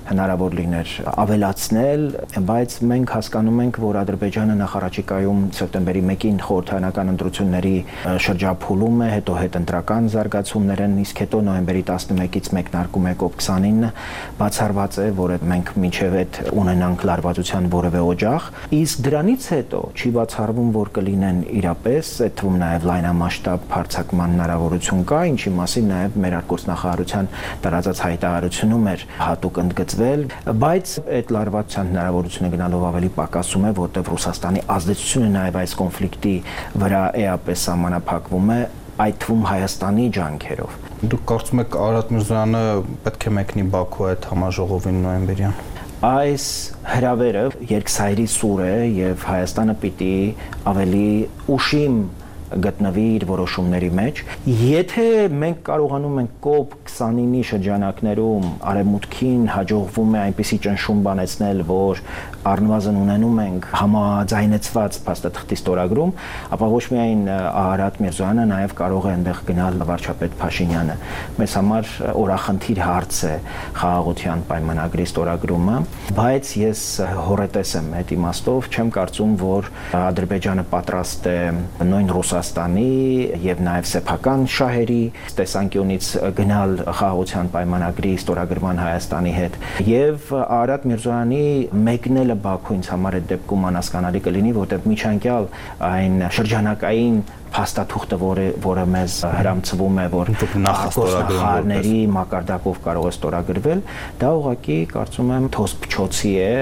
հնարավոր լիներ ավելացնել, բայց մենք հասկանում ենք, որ Ադրբեջանը նախարարչիկայում սեպտեմբերի մեկին խորհրդարանական ընտրությունների շրջափուլում է, հետո հետընտրական զարգացումներ են, իսկ հետո նոյեմբերի տասնմեկից մեկնարկում է կոպ քսանինը, բացառված է, որ մենք մինչև այդ ունենանք լարվածության որևէ օջախ, իսկ դրանից հետո չի բացառվում, որ կլինեն իրապես, այդ թվում նաև լայնամասշտաբ հարձակման հնարավորություն կա, ինչի մասին նաև մեր արտգործնախարարության տարածած հայտարարությունում էր հատուկ ընդգծվել, բայց այդ լարվածության հնարավորությունը գնալով ավելի պակասում է, որտեղ Ռուսաստանի ազդեցությունը նաև այս կոնֆլիկտի վրա էապես սահմանափակվում է, այդ թվում Հայաստանի ջանքերով։ Դուք կարծում եք Արարատ Միրզոյանը պետք է մեկնի Բաքու այդ համաժողովին նոյեմբերյան։ Այս հրավերը երկսայրի սուր է եւ Հայաստանը պիտի ավելի ուշիմ գտնվի իր որոշումների մեջ։ Եթե մենք կարողանում ենք կոպ քսանինի շրջանակներում արևմուտքին հաջողվում է այնպիսի ճնշում բանեցնել, որ առնվազն ունենում ենք համաձայնեցված փաստաթղթի ստորագրում, ապա ոչ միայն Արարատ Միրզոյանը, նաև կարող է այնտեղ գնալ վարչապետ Փաշինյանը։ Մեզ համար օրախնդիր հարց է խաղաղության պայմանագրի ստորագրումը, բայց ես հորետես եմ այդ իմաստով, չեմ կարծում, որ Ադրբեջանը պատրաստ է նույն Ռուսաստանի եւ նաև սեփական շահերի տեսանկյունից գնալ խաղաղության պայմանագրի ստորագրման Հայաստանի հետ եւ Արարատ Միրզոյանի մեկնել Բաքու ինձ համար այդ դեպքում անհասկանալի կլինի, որտեղ միջանկյալ այն շրջանակային փաստաթուղթը, որը որը մեզ հրամցվում է, որ նախագահների մակարդակով կարող է ստորագրվել, դա ուղղակի կարծում եմ թոս փչոցի է։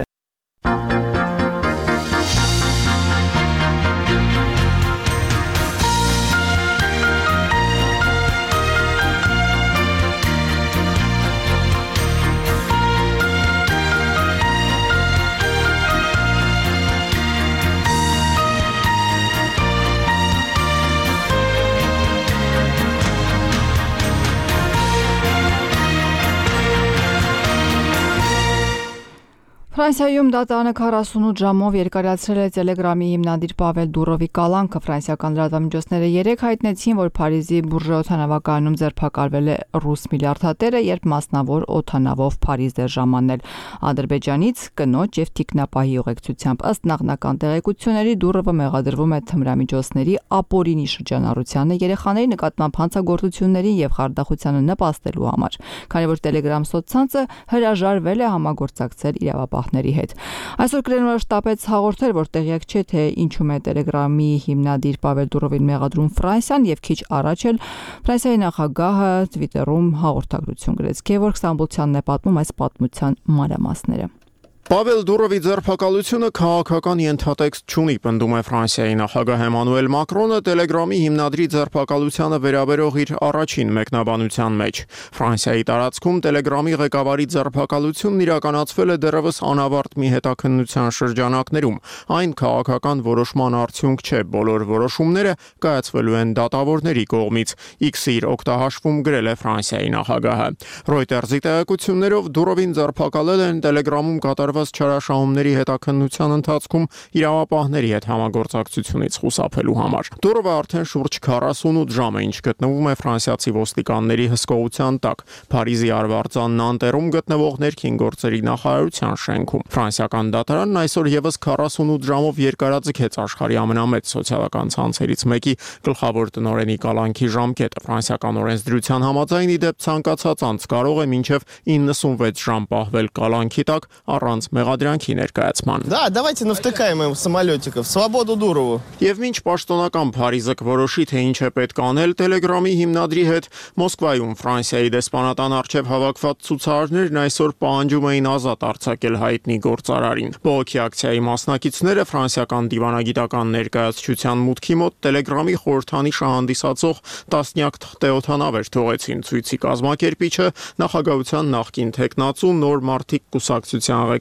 Ֆրանսիայում դատարանը քառասունութ ժամով երկարացրել է Տելեգրամի հիմնադիր Պավել Դուրովի կալանքը։ Ֆրանսիական լրատվամիջոցները երեկ հայտնեցին, որ Փարիզի Բուրժե օդանավակայանում ձերբակալվել է ռուս միլիարդատերը, երբ մասնավոր օդանավով Փարիզ էր ժամանել Ադրբեջանից կնոջ եւ թիկնապահի ուղեկցությամբ։ Ըստ նախնական տեղեկությունների Դուրովը մեղադրվում է թմրամիջոցների ապօրինի շրջանառությանը, երեխաների նկատմամբ հանցագործություններին եւ խարդախությանը նպաստելու համար, քանի որ Telegram սոցցանցը հրաժարվել է համագործակցել իրավապահների հետ։ Այսօր Կրեմլը շտապեց հաղորդել, որ տեղյակ չէ, թե ինչու է Telegram-ի հիմնադիր Պավել Դուրովին մեղադրում Ֆրանսիան եւ քիչ առաջ էլ Ֆրանսիայի նախագահը Twitter-ում հաղորդագրություն գրեց, որ Ստամբուլցյանն է պատմում այս պատմության մանրամասները։ Պավել Դուրովի ձերբակալությունը քաղաքական ենթատեքստ չունի, պնդում է Ֆրանսիայի նախագահ Էմանուել Մակրոնը Տելեգրամի հիմնադրի ձերբակալությանը վերաբերող իր առաջին մեկնաբանության մեջ։ Ֆրանսիայի տարածքում Տելեգրամի ղեկավարի ձերբակալությունն իրականացվել է դեռևս անավարտ մի հետաքննության շրջանակներում։ Այն քաղաքական որոշման արդյունք չէ, բոլոր որոշումները կայացվելու են դատավորների կողմից, X-ի իր օգտահաշվում գրել է Ֆրանսիայի նախագահը։ Reuters-ի տեղեկություններով Դուրովին ձերբակալել են Տելեգրամում կատարված չարաշահումների հետաքննության ընթացքում իրավապահների հետ համագործակցությունից խուսափելու համար։ Դուրովը արդեն շուրջ քառասունութ ժամ է, ինչ գտնվում է ֆրանսիացի ոստիկանների հսկողության տակ Փարիզի Արվարձան Նանտերում գտնվող ներքին գործերի նախարարության շենքում։ Ֆրանսիական դատարանն այսօր եւս քառասունութ ժամով երկարաձգեց աշխարհի ամենամեծ սոցիալական ցանցերից մեկի գլխավոր տնօրենի կալանքի ժամկետը։ Ֆրանսիական օրենսդրության համաձայն ի դեպ ցանկացած անձ կարող է մինչև իննսունվեց ժամ պահվել կալանքի տակ առանց մեղադրանքի ներկայացման։ Да, давайте навтыкаем им самолетиков. Свободу Дурову. Եվ մինչ պաշտոնական Փարիզը որոշի, թե ինչ է պետք անել Տելեգրամի հիմնադրի հետ, Մոսկվայում Ֆրանսիայի դեսպանատան առջև հավաքված ցուցարարներն այսօր պահանջում էին ազատ արձակել հայտնի գործարարին։ Բողոքի ակցիայի մասնակիցները ֆրանսիական դիվանագիտական ներկայացչության մուտքի մոտ Տելեգրամի խորհրդանիշը հանդիսացող տասնյակ թղթեօթանավեր թողեցին։ Ցույցի կազմակերպիչը նախագահության նախկին թեկնածու Նոր մարդիկ կուսակցության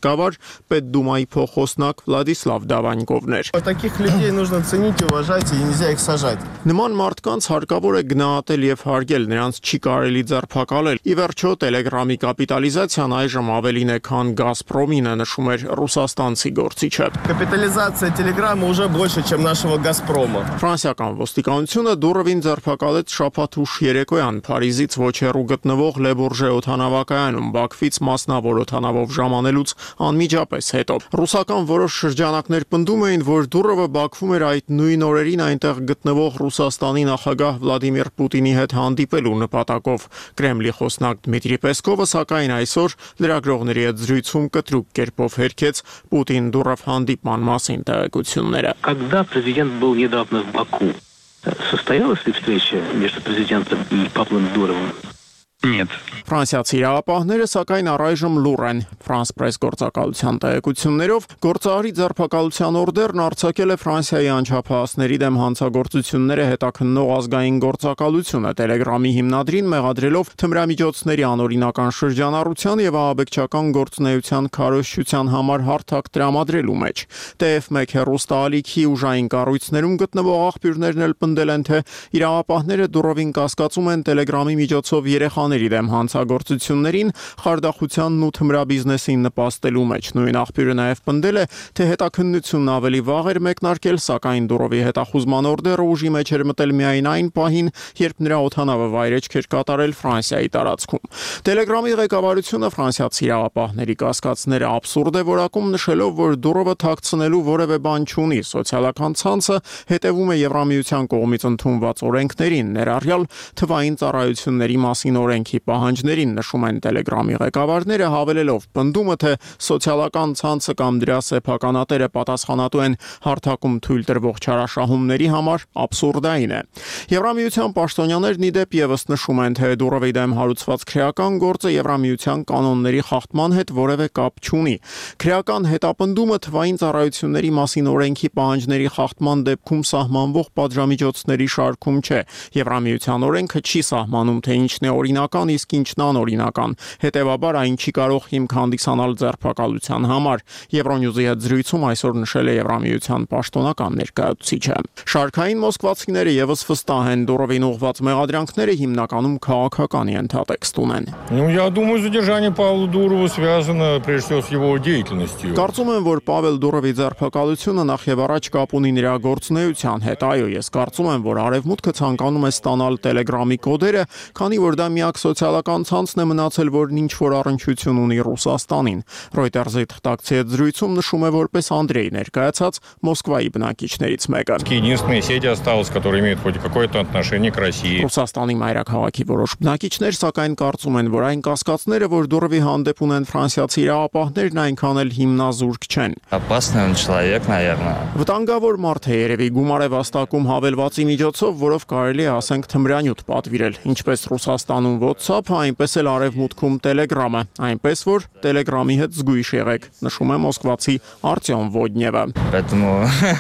ղեկավար Պետդումայի փոխոսնակ Վլադիսլավ Դավանյկովն էր։ Таких людей нужно ценить, уважать и нельзя их сажать. Նման մարդկանց հարկավոր է գնահատել եւ հարգել, նրանց չի կարելի ձերբակալել։ Ի վերջո Telegram-ի կապիտալիզացիան այժմ ավելին է, քան Gazprom-ին, նշում էր ռուսաստանցի գործիչը։ Капитализация Телеграма уже больше, чем нашего Газпрома. Ֆրանսիական ոստիկանությունը դուրովին ձերբակալեց շաբաթ ուշ երեկոյան Փարիզից ոչ հեռու գտնվող Le Bourget օդանավակայանում Բաքվից մասնավոր օդանավով ժամանելուց անմիջապես հետո։ Ռուսական որոշ շրջանակներ պնդում էին, որ Դուրովը Բաքվում էր այդ նույն օրերին այնտեղ գտնվող Ռուսաստանի նախագահ Վլադիմիր Պուտինի հետ հանդիպելու նպատակով։ Կրեմլի խոսնակ Դմիտրի Պեսկովը սակայն այսօր լրագրողների հետ զրույցում կտրուկ կերպով հերքեց Պուտին-Դուրով հանդիպման մասին տեղեկությունները։ Когда президент был недавно в Баку, состоялась ли встреча между президентом и Павлом Дуровым? Нет. Ֆրանսիացի իրավապահները սակայն առայժմ լուռ են։ France Press գործակալության տեղեկություններով գործարարի ձերբակալության օրդերն արձակել է Ֆրանսիայի անչափահասների դեմ հանցագործությունները հետաքննող ազգային գործակալությունը Telegram-ի հիմնադրին մեղադրելով թմրամիջոցների անօրինական շրջանառության եւ ահաբեկչական գործունեության քարոզչության համար հարթակ տրամադրելու մեջ։ T F մեկ հեռուստաալիքի ուժային կառույցներում գտնվող աղբյուրներն էլ պնդել են, թե իրավապահները դուրովին կասկածում են Telegram-ի միջոցով երեխա դեմ հանցագործություններին խարդախությանն ու թմրաբիզնեսին նպաստելու մեջ։ Նույն աղբյուրը նաև պնդել է, թե հետաքննությունն ավելի վաղ էր մեկնարկել, սակայն Դուրովի հետախուզման օրդերը ուժի մեջ էր մտել միայն այն պահին, երբ նրա օդանավը վայրէջք էր կատարել Ֆրանսիայի տարածքում։ Telegram-ի ղեկավարությունը ֆրանսիացի իրավապահների կասկածները աբսուրդ է որակում, նշելով, որ Դուրովը թաքցնելու որևէ բան չունի։ Սոցիալական ցանցը հետևում է Եվրամիության կողմից ընդունված օրենքներին, ներառյալ թվային ծառայությունների մասին օրենքի պահանջներին, նշում են Telegram-ի ղեկավարները, հավելելով պնդումը, թե սոցիալական ցանցը կամ դրա սեփականատերը պատասխանատու են հարթակում թույլ տրվող չարաշահումների համար, աբսուրդային է։ Եվրամիության պաշտոնյաներն ի դեպ եւս նշում են, թե Դուրովի դեմ հարուցված քրեական գործը Եվրամիության կանոնների խախտման հետ որևէ կապ չունի։ Քրեական հետապնդումը թվային ծառայությունների մասին օրենքի պահանջների խախտման դեպքում սահմանվող պատժամիջոցների շարքում չէ։ Եվրամիության օրենքը չի սահմանում, թե ինչն է օրինական, իսկ ինչն անօրինական։ Հետևաբար այն չի կարող հիմք հանդիսանալ ձերբակալության համար։ Euronews-ի հետ զրույցում այսօր նշել է Եվրամիության պաշտոնական ներկայացուցիչը։ Շարքային մոսկվացիները եւս վստահ են, Դուրովին ուղղված մեղադրանքները հիմնականում քաղաքական ենթատեքստ ունեն։ Ну, я думаю, задержание Павла Дурова связано прежде всего с его деятельностью. Կարծում եմ, որ Պավել Դուրովի ձերբակալությունը նախ եւ առաջ կապ ունի նրա գործունեության հետ։ Այո, ես կարծում եմ, որ Արևմուտքը ցանկանում է ստանալ Telegram-ի կոդերը, քանի որ դա միակ սոցիալական ցանցն է մնացել, որն ինչ որ առնչություն ունի Ռուսաստանին։ Reuters-ի թղթակցի հետ զրույցում նշում է որպես Անդրեյ ներկայացած Մոսկվայի բնակիչներից մեկը։ Единственные сети осталось, которые имеют хоть какое-то отношение к России. Ռուսաստանի մայրաքաղաքի որոշ բնակիչներ սակայն կարծում են, որ այն կասկածները, որ Դուրովի հանդեպ ունեն ֆրանսիացի իրավապահներն, այնքան էլ հիմնազուրկ չեն։ Опасный он человек, наверное. Վտանգավոր մարդ է երևի, գումար է վաստակում հավելվածի միջոցով, որով կարելի է ասենք թմրանյութ պատվիրել, ինչպես Ռուսաստանում WhatsApp, այնպես էլ Արևմուտքում Telegram-ը, այնպես որ Telegram-ի հետ զգույշ եղեք, նշում է մոսկվացի Արտյոմ Ոդնևը։ Поэтому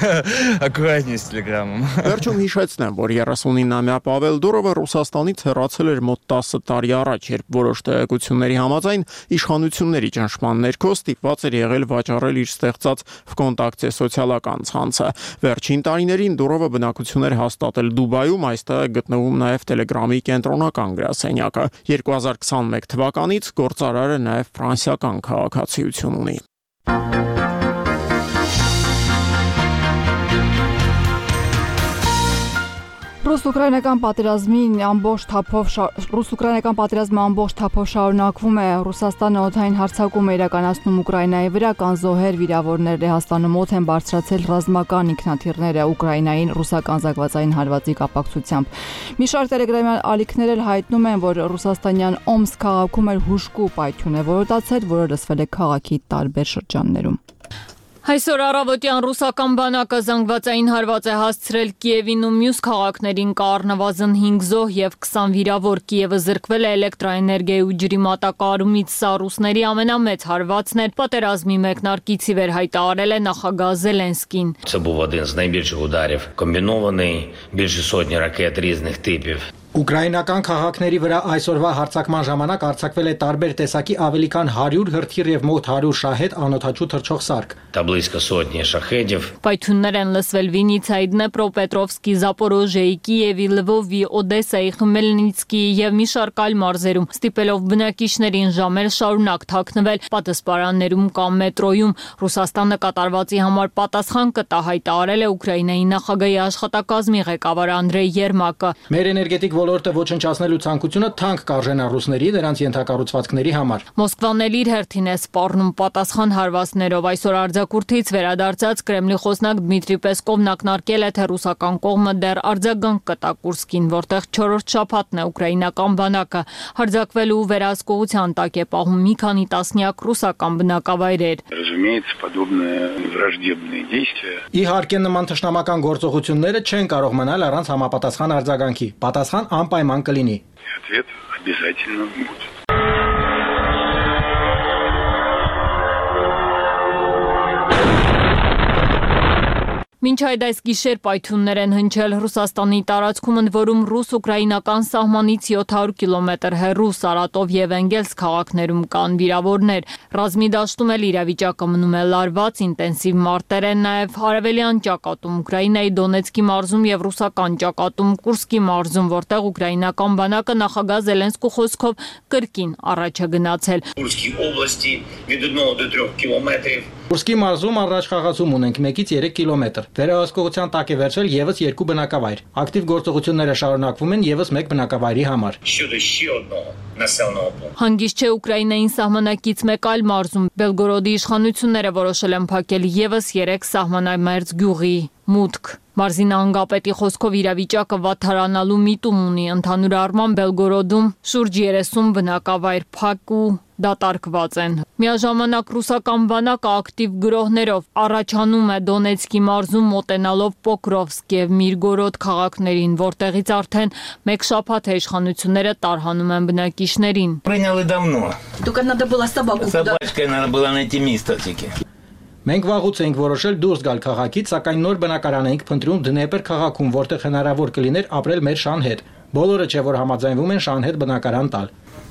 аккуратнее с Telegram-ом. Վերջում հիշեցնեմ, որ երեսունինամյա Պավել Դուրովը Ռուսաստանից հեռացել էր մոտ տասը տարի առաջ, երբ որոշ տեղեկությունների համաձայն իշխանությունների ճնշման ներքո ստիպված էր եղել վաճառել իր ստեղծած VKontakte սոցիալական ցանցը։ Վերջին տարիներին Դուրովը բնակություն էր հաստատել Դուբայում, այստեղ է գտնվում նաև Telegram-ի կենտրոնական գրասենյակը։ երկու հազար քսաներկու թվականից գործարարը նաև ֆրանսիական քաղաքացիություն ունի։ Ռուս-ուկրաինական պատերազմի ամբողջ թափով ռուս-ուկրաինական պատերազմը ամբողջ թափով շարունակվում է։ Ռուսաստանը օդային հարձակում է իրականացնում Ուկրաինայի վրա, կան զոհեր, վիրավորներ, Լեհաստանում օդ են բարձրացել ռազմական ինքնաթիռները Ուկրաինային ռուսական զանգվածային հարվածի կապակցությամբ։ Մի շարք տելեգրամյան ալիքներ էլ հայտնում են, որ ռուսաստանյան Օմսկ քաղաքում էլ հուժկու պայթյուն է որոտացել, որը լսվել է քաղաքի տարբեր շրջաններում։ Այսօր առավոտյան ռուսական բանակը զանգվածային հարված է հասցրել Կիևին ու մյուս քաղաքներին կա առնվազն հինգ զոհ եւ քսան վիրավոր։ Կիևը զրկվել է էլեկտրոէներգիայի ու ջրի մատակարարումից, սա ռուսների ամենամեծ հարվածն էր, պատերազմի մեկնարկից ի վեր հայտարարել է նախագահ Зеленський. Це був один з найбільших ударів, комбінований, більше сотні ракет різних типів. Ուկրաինական քաղաքների վրա այսօրվա հարձակման ժամանակ արձակվել է տարբեր տեսակի ավելի քան հարյուր հրթիռ եւ մոտ հարյուր շահեդ անօդաչու թռչող սարք։ Պայթյուններ են լսվել Վինիցայի, Դնեպրոպետրովսկի, Զապորոժիայի, Կիևի, Լվովի, Օդեսայի, Խմելնիցկիի եւ մի շարք այլ մարզերում, ստիպելով բնակիչներին ժամեր շարունակ թաքնվել պատասպարաններում կամ մետրոյում։ Ռուսաստանը կատարվածի համար պատասխան կտա, հայտարարել է Ուկրաինայի նախագահի աշխատակազմի ղեկավար Անդրեյ Երմակը։ Մեր էներգետիկ ոլորտը ոչնչացնելու ցանկությունը թանկ կարժենա ռուսների նրանց ենթակառուցվածքների համար։ Մոսկվան էլ իր հերթին է սպառնում պատասխան հարվածներով։ Այսօր արձակուրդից վերադարձած Կրեմլի խոսնակ Դմիտրի Պեսկովն ակնարկել է, թե ռուսական կողմը դեռ արձագանք կտա Կուրսկին, որտեղ չորրորդ շաբաթն է ուկրաինական բանակը հարձակվելու վերահսկողության տակ է պահում մի քանի տասնյակ ռուսական բնակավայրեր։ Իհարկե նման թշնամական գործողությունները չեն կարող մնալ առանց համապատասխան արձագանքի։ Պատասխան անպայման կլինի։ Ответ обязательно будет. Մինչ այդ այս գիշեր պայթյուններ են հնչել Ռուսաստանի տարածքում, ընդ որում ռուս-ուկրաինական սահմանից յոթ հարյուր կիլոմետր հեռու Սարատով եւ Էնգելս քաղաքներում կան վիրավորներ։ Ռազմի դաշտում էլ իրավիճակը մնում է լարված, ինտենսիվ մարտեր են նաեւ արևելյան ճակատում Ուկրաինայի Դոնեցկի մարզում եւ ռուսական ճակատում Կուրսկի մարզում, որտեղ ուկրաինական բանակը նախագահ Զելենսկու խոսքով կրկին առաջ է գնացել։ Կուրսկի մարզում առաջ խաղացում ունենք մեկից երեք կիլոմետր։ Վերահսկողության տակ է վերցրել եւս երկու բնակավայր։ Ակտիվ գործողությունները շարունակվում են եւս մեկ բնակավայրի համար։ Հանգիստ չէ Ուկրաինային սահմանակից մեկ այլ մարզում Բելգորոդի իշխանությունները որոշել են փակել եւս երեք սահմանամերձ գյուղի մուտք։ Մարզին անգապետի խոսքով իրավիճակը վատթարանալու միտում ունի, ընդհանուր առմամբ Բելգորոդում շուրջ երեսուն բնակավայր փակ ու դատարկված են։ Միաժամանակ ռուսական բանակը ակտիվ գրոհներով առաջանում է Դոնեցկի մարզում մոտենալով Պոկրովսկ եւ Միրգորոդ քաղաքներին, որտեղից արդեն մեկ շաբաթ է իշխանությունները տարհանում են բնակիչներին։ Մենք վաղուց էինք որոշել դուրս գալ քաղաքից, սակայն нոր բնակարան էինք փնտրում Դնեպր քաղաքում, որտեղ հնարավոր կլիներ ապրել մեր շան հետ։ Բոլորը չէ որ համաձայնվում են շան հետ բնակարան տալ։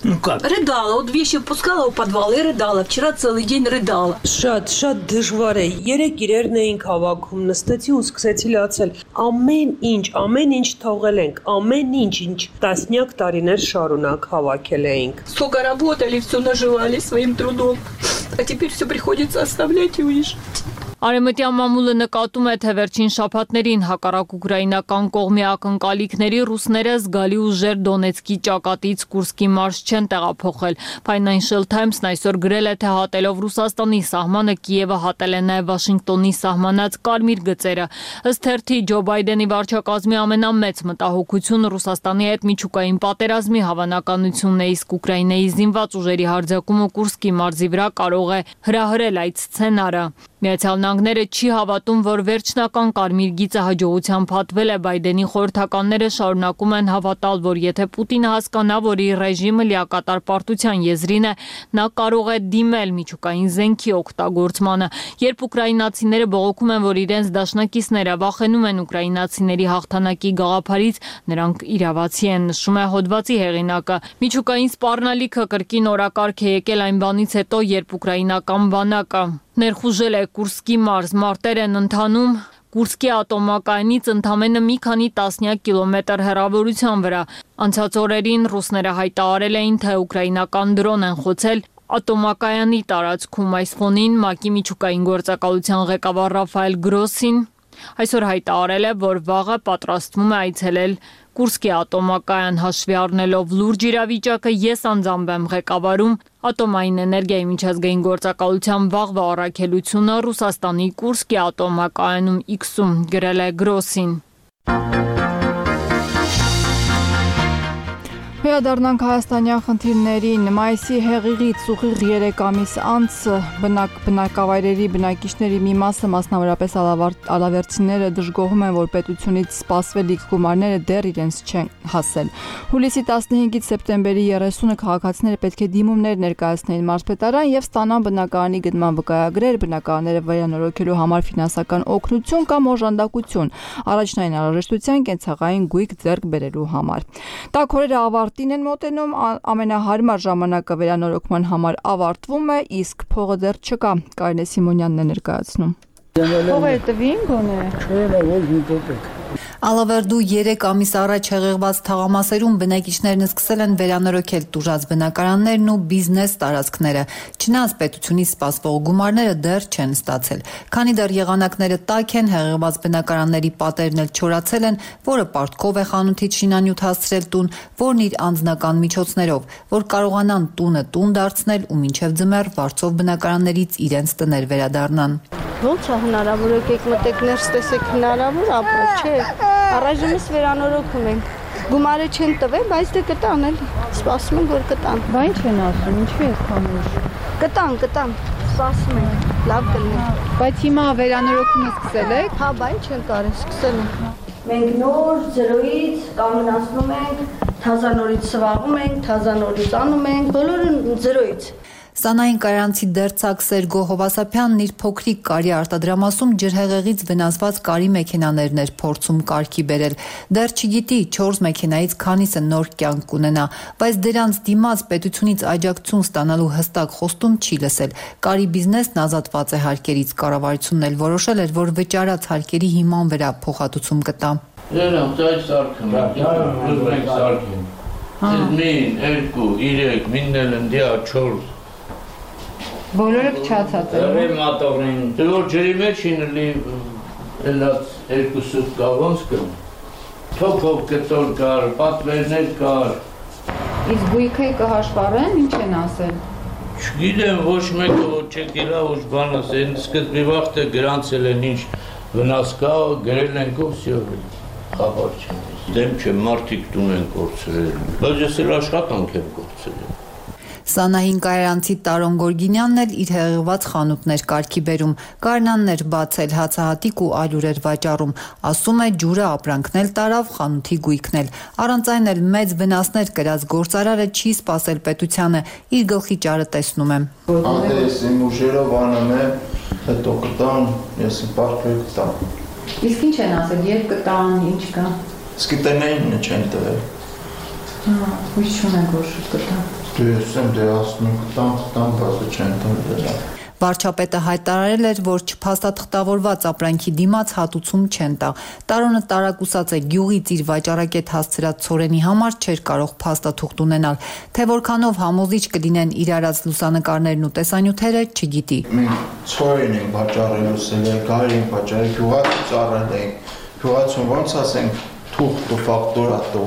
Рыдала, вот вещи пускала в подвал и рыдала. Вчера целый день рыдала. Շատ, շատ դժվար է։ Երեք իրերն էինք հավաքում, նստեցի ու սկսեցի լացել։ Ամեն ինչ, ամեն ինչ թողել ենք, ամեն ինչ, ինչ տասնյակ տարիներ շարունակ հավաքել էինք։ Сколько работали, все наживали своим трудом. А теперь все приходится оставлять и уезжать. Արևմտյան մամուլը նկատում է, թե վերջին շաբաթներին հակառակ ուկրաինական կողմի ակնկալիքների ռուսները զգալի ուժեր Դոնեցկի ճակատից Կուրսկի մարզ չեն տեղափոխել։ Financial Times-ն այսօր գրել է, թե հատելով Ռուսաստանի սահմանը Կիևը հատել է նաև Վաշինգտոնի սահմանած կարմիր գծերը։ Ըստ թերթի Ջո Բայդենի վարչակազմի ամենամեծ մտահոգությունը Ռուսաստանի հետ միջուկային պատերազմի հավանականությունն է, իսկ Ուկրաինայի զինված ուժերի հարձակումը Կուրսկի մարզի վրա կարող է հրահրել այդ սցենարը։ Միացյալ Նահանգները չի հավատում, որ վերջնական կարմիր գիծը հաջողությամբ հատվել է, Բայդենի խորհրդականները շարունակում են հավատալ, որ եթե Պուտինը հասկանա, որ իր ռեժիմը լիակատար պարտության եզրին է, նա կարող է դիմել միջուկային զենքի օգտագործմանը։ Երբ ուկրաինացիները բողոքում են, որ իրենց դաշնակիցները վախենում են ուկրաինացիների հաղթանակի գաղափարից, նրանք իրավացի են, նշում է հոդվածի հեղինակը։ Միջուկային սպառնալիքը կրկին օրակարգ է եկել այն բանից հետո, երբ ուկրաինական բանակը ներխուժել է Կուրսկի մարզ, մարտեր են ընթանում Կուրսկի ատոմակայանից ընդամենը մի քանի տասնյակ կիլոմետր հեռավորության վրա։ Անցած օրերին ռուսները հայտարարել էին, թե ուկրաինական դրոն են խոցել ատոմակայանի տարածքում։ Այս ֆոնին ՄԱԿ-ի միջուկային գործակալության ղեկավար Ռաֆայել Գրոսին այսօր հայտարարել է, որ վաղը պատրաստվում է այցելել Կուրսկի ատոմակայան, հաշվի առնելով լուրջ իրավիճակը, ես անձամբ եմ ղեկավարում ատոմային էներգիայի միջազգային գործակալության վաղվա առաքելությունը Ռուսաստանի Կուրսկի ատոմակայանում X-ում, գրել է Գրոսին։ Վերադառնանք հայաստանյան խնդիրներին։ Մայիսի հեղեղից ուղիղ երեք ամիս անց բնակ բնակավայրերի բնակիչների մի մասը, մասնավորապես ալավերցիները, դժգոհում են, որ պետությունից սպասվելիք գումարները դեռ իրենց չեն հասել։ Հուլիսի տասնհինգից սեպտեմբերի երեսունը քաղաքացիները պետք է դիմումներ ներկայացնեին մարզպետարան եւ ստանան բնակարանի գնման վկայագրեր, բնակարանները վերանորոգելու համար ֆինանսական օգնություն կամ օժանդակություն, առաջնային անհրաժեշտության կենցաղային գույք ձեռք բերելու համար։ Տաքորերը ավարտին են մոտենում, ամենահարմար ժամանակը վերանորոգման համար ավարտվում է, իսկ փողը դեռ չկա, Կարինե Սիմոնյանն է ներկայացնում։ Փողը տվին գոնե։ Չէ, ոչ մի տոպեք։ Ալավերդու երեք ամիս առաջ հեղեղված թաղամասերում բնակիչներն սկսել են վերանորոգել տուժած բնակարաններն ու բիզնես տարածքները, չնայած պետությունից սպասվող գումարները դեռ չեն ստացել։ Քանի դեռ եղանակները տաք են, հեղեղված բնակարանների պատերն էլ չորացել են, որը պարտքով է խանութից շինանյութ հասցրել տուն, որն իր անձնական միջոցներով, որ կարողանան տունը տուն դարձնել ու մինչև ձմեռ վարձով բնակարաններից իրենց տներ վերադառնան։ Ոնց է հնարավոր, եկեք մտեք ներս տեսեք հնարավոր ապրել, չէ։ Առայժմից վերանորոգում ենք։ Գումարը չեն տվել, բայց դե կտան էլ։ Սպասում ենք, որ կտան։ Բա ինչ են ասում, ինչու է քամուշ։ Կտան, կտան։ Սպասում ենք։ Լավ կլինի։ Բայց հիմա վերանորոգումը սկսել եք։ Հա, բա ինչ են կարել, սկսել ենք։ Մենք նոր զրոյից կանգնացնում ենք, թազանորից սվաղում ենք, թազանորից անում ենք, բոլորը զրոյից։ Սանային կայանցի դերձակ Սերգո Հովասապյանն իր փոքրիկ կարի արտադրամասում ջրհեղեղից վնասված կարի մեքենաներն էր փորձում կարգի բերել։ Դեռ չգիտի չորս մեքենայից քանիսը նոր կյանք կունենա, բայց դրանց դիմաց պետությունից աջակցություն ստանալու հստակ խոստում չի լսել։ Կարի բիզնեսն ազատված է հարկերից, կառավարությունն էլ որոշել էր, որ վճարած հարկերի հիման վրա փոխհատուցում կտա։ Երբ ծայր սարքն է, սարքին։ Մին, երկու, երեք, միննել են դիա չորս։ Բոլորը փչացած են։ Դե մատողին։ Դե որ ջրի մեջ ինելի ելած երկու սուտ կա, ոնց կա։ Թոփով կտոր կար, պատվերներ կար։ Իսկ գույքը կհաշվառեն, ինչ են ասել։ Չգիտեմ, ոչ մեկը ոչ չեկելա, ոչ բան ասել, սկզբի վաղտը գրանցել են ինչ վնաս կա, գրել են կովսիով։ Խաբար չեմ։ Դեմ չեմ, մարդիկ տուն են կորցրել։ Բայց ես էլ աշխատանք եմ կորցրել։ Սանահին կայարանցի Տարոն Գորգինյանն էլ իր հեղեղված խանութներ կարգի բերում, կարնաններ բացել, հացահատիկ ու այլուրեր վաճառում, ասում է ջուրը ապրանքն էլ տարավ, խանութի գույքն էլ։ Առանց այն էլ մեծ վնասներ կրած գործարարը չի սպասել պետությանը, իր գլխի ճարը տեսնում եմ։ Անդես իմ ուժերով անում է, հետո կտան, ես իմ պարտվել կտան։ Իսկ ինչ են ասել, երբ կտան, ինչ կա։ Իսկ տնային չեն տվել։ Հա, ոչ չունենք որ շուտ կտան։ Ես եմ դե ասում կտան, կտան, բայց չեն տվել։ Վարչապետը հայտարարել էր, որ չփաստաթղթավորված ապրանքի դիմաց հատուցում չեն տա։ Տարոնը տարակուսած է գյուղից իր վաճառակետ հասցրած ցորենի համար չէր կարող փաստաթուղթ ունենալ, թե որքանով համոզիչ կլինեն իր արած լուսանկարներն ու տեսանյութերը, չգիտի։ Մենք ցորեն ենք վաճառել, գարի ենք վաճառել, գյուղացու ծառել ենք, գյուղացուն ոնց ասենք թուղթ ու ֆակտորատո։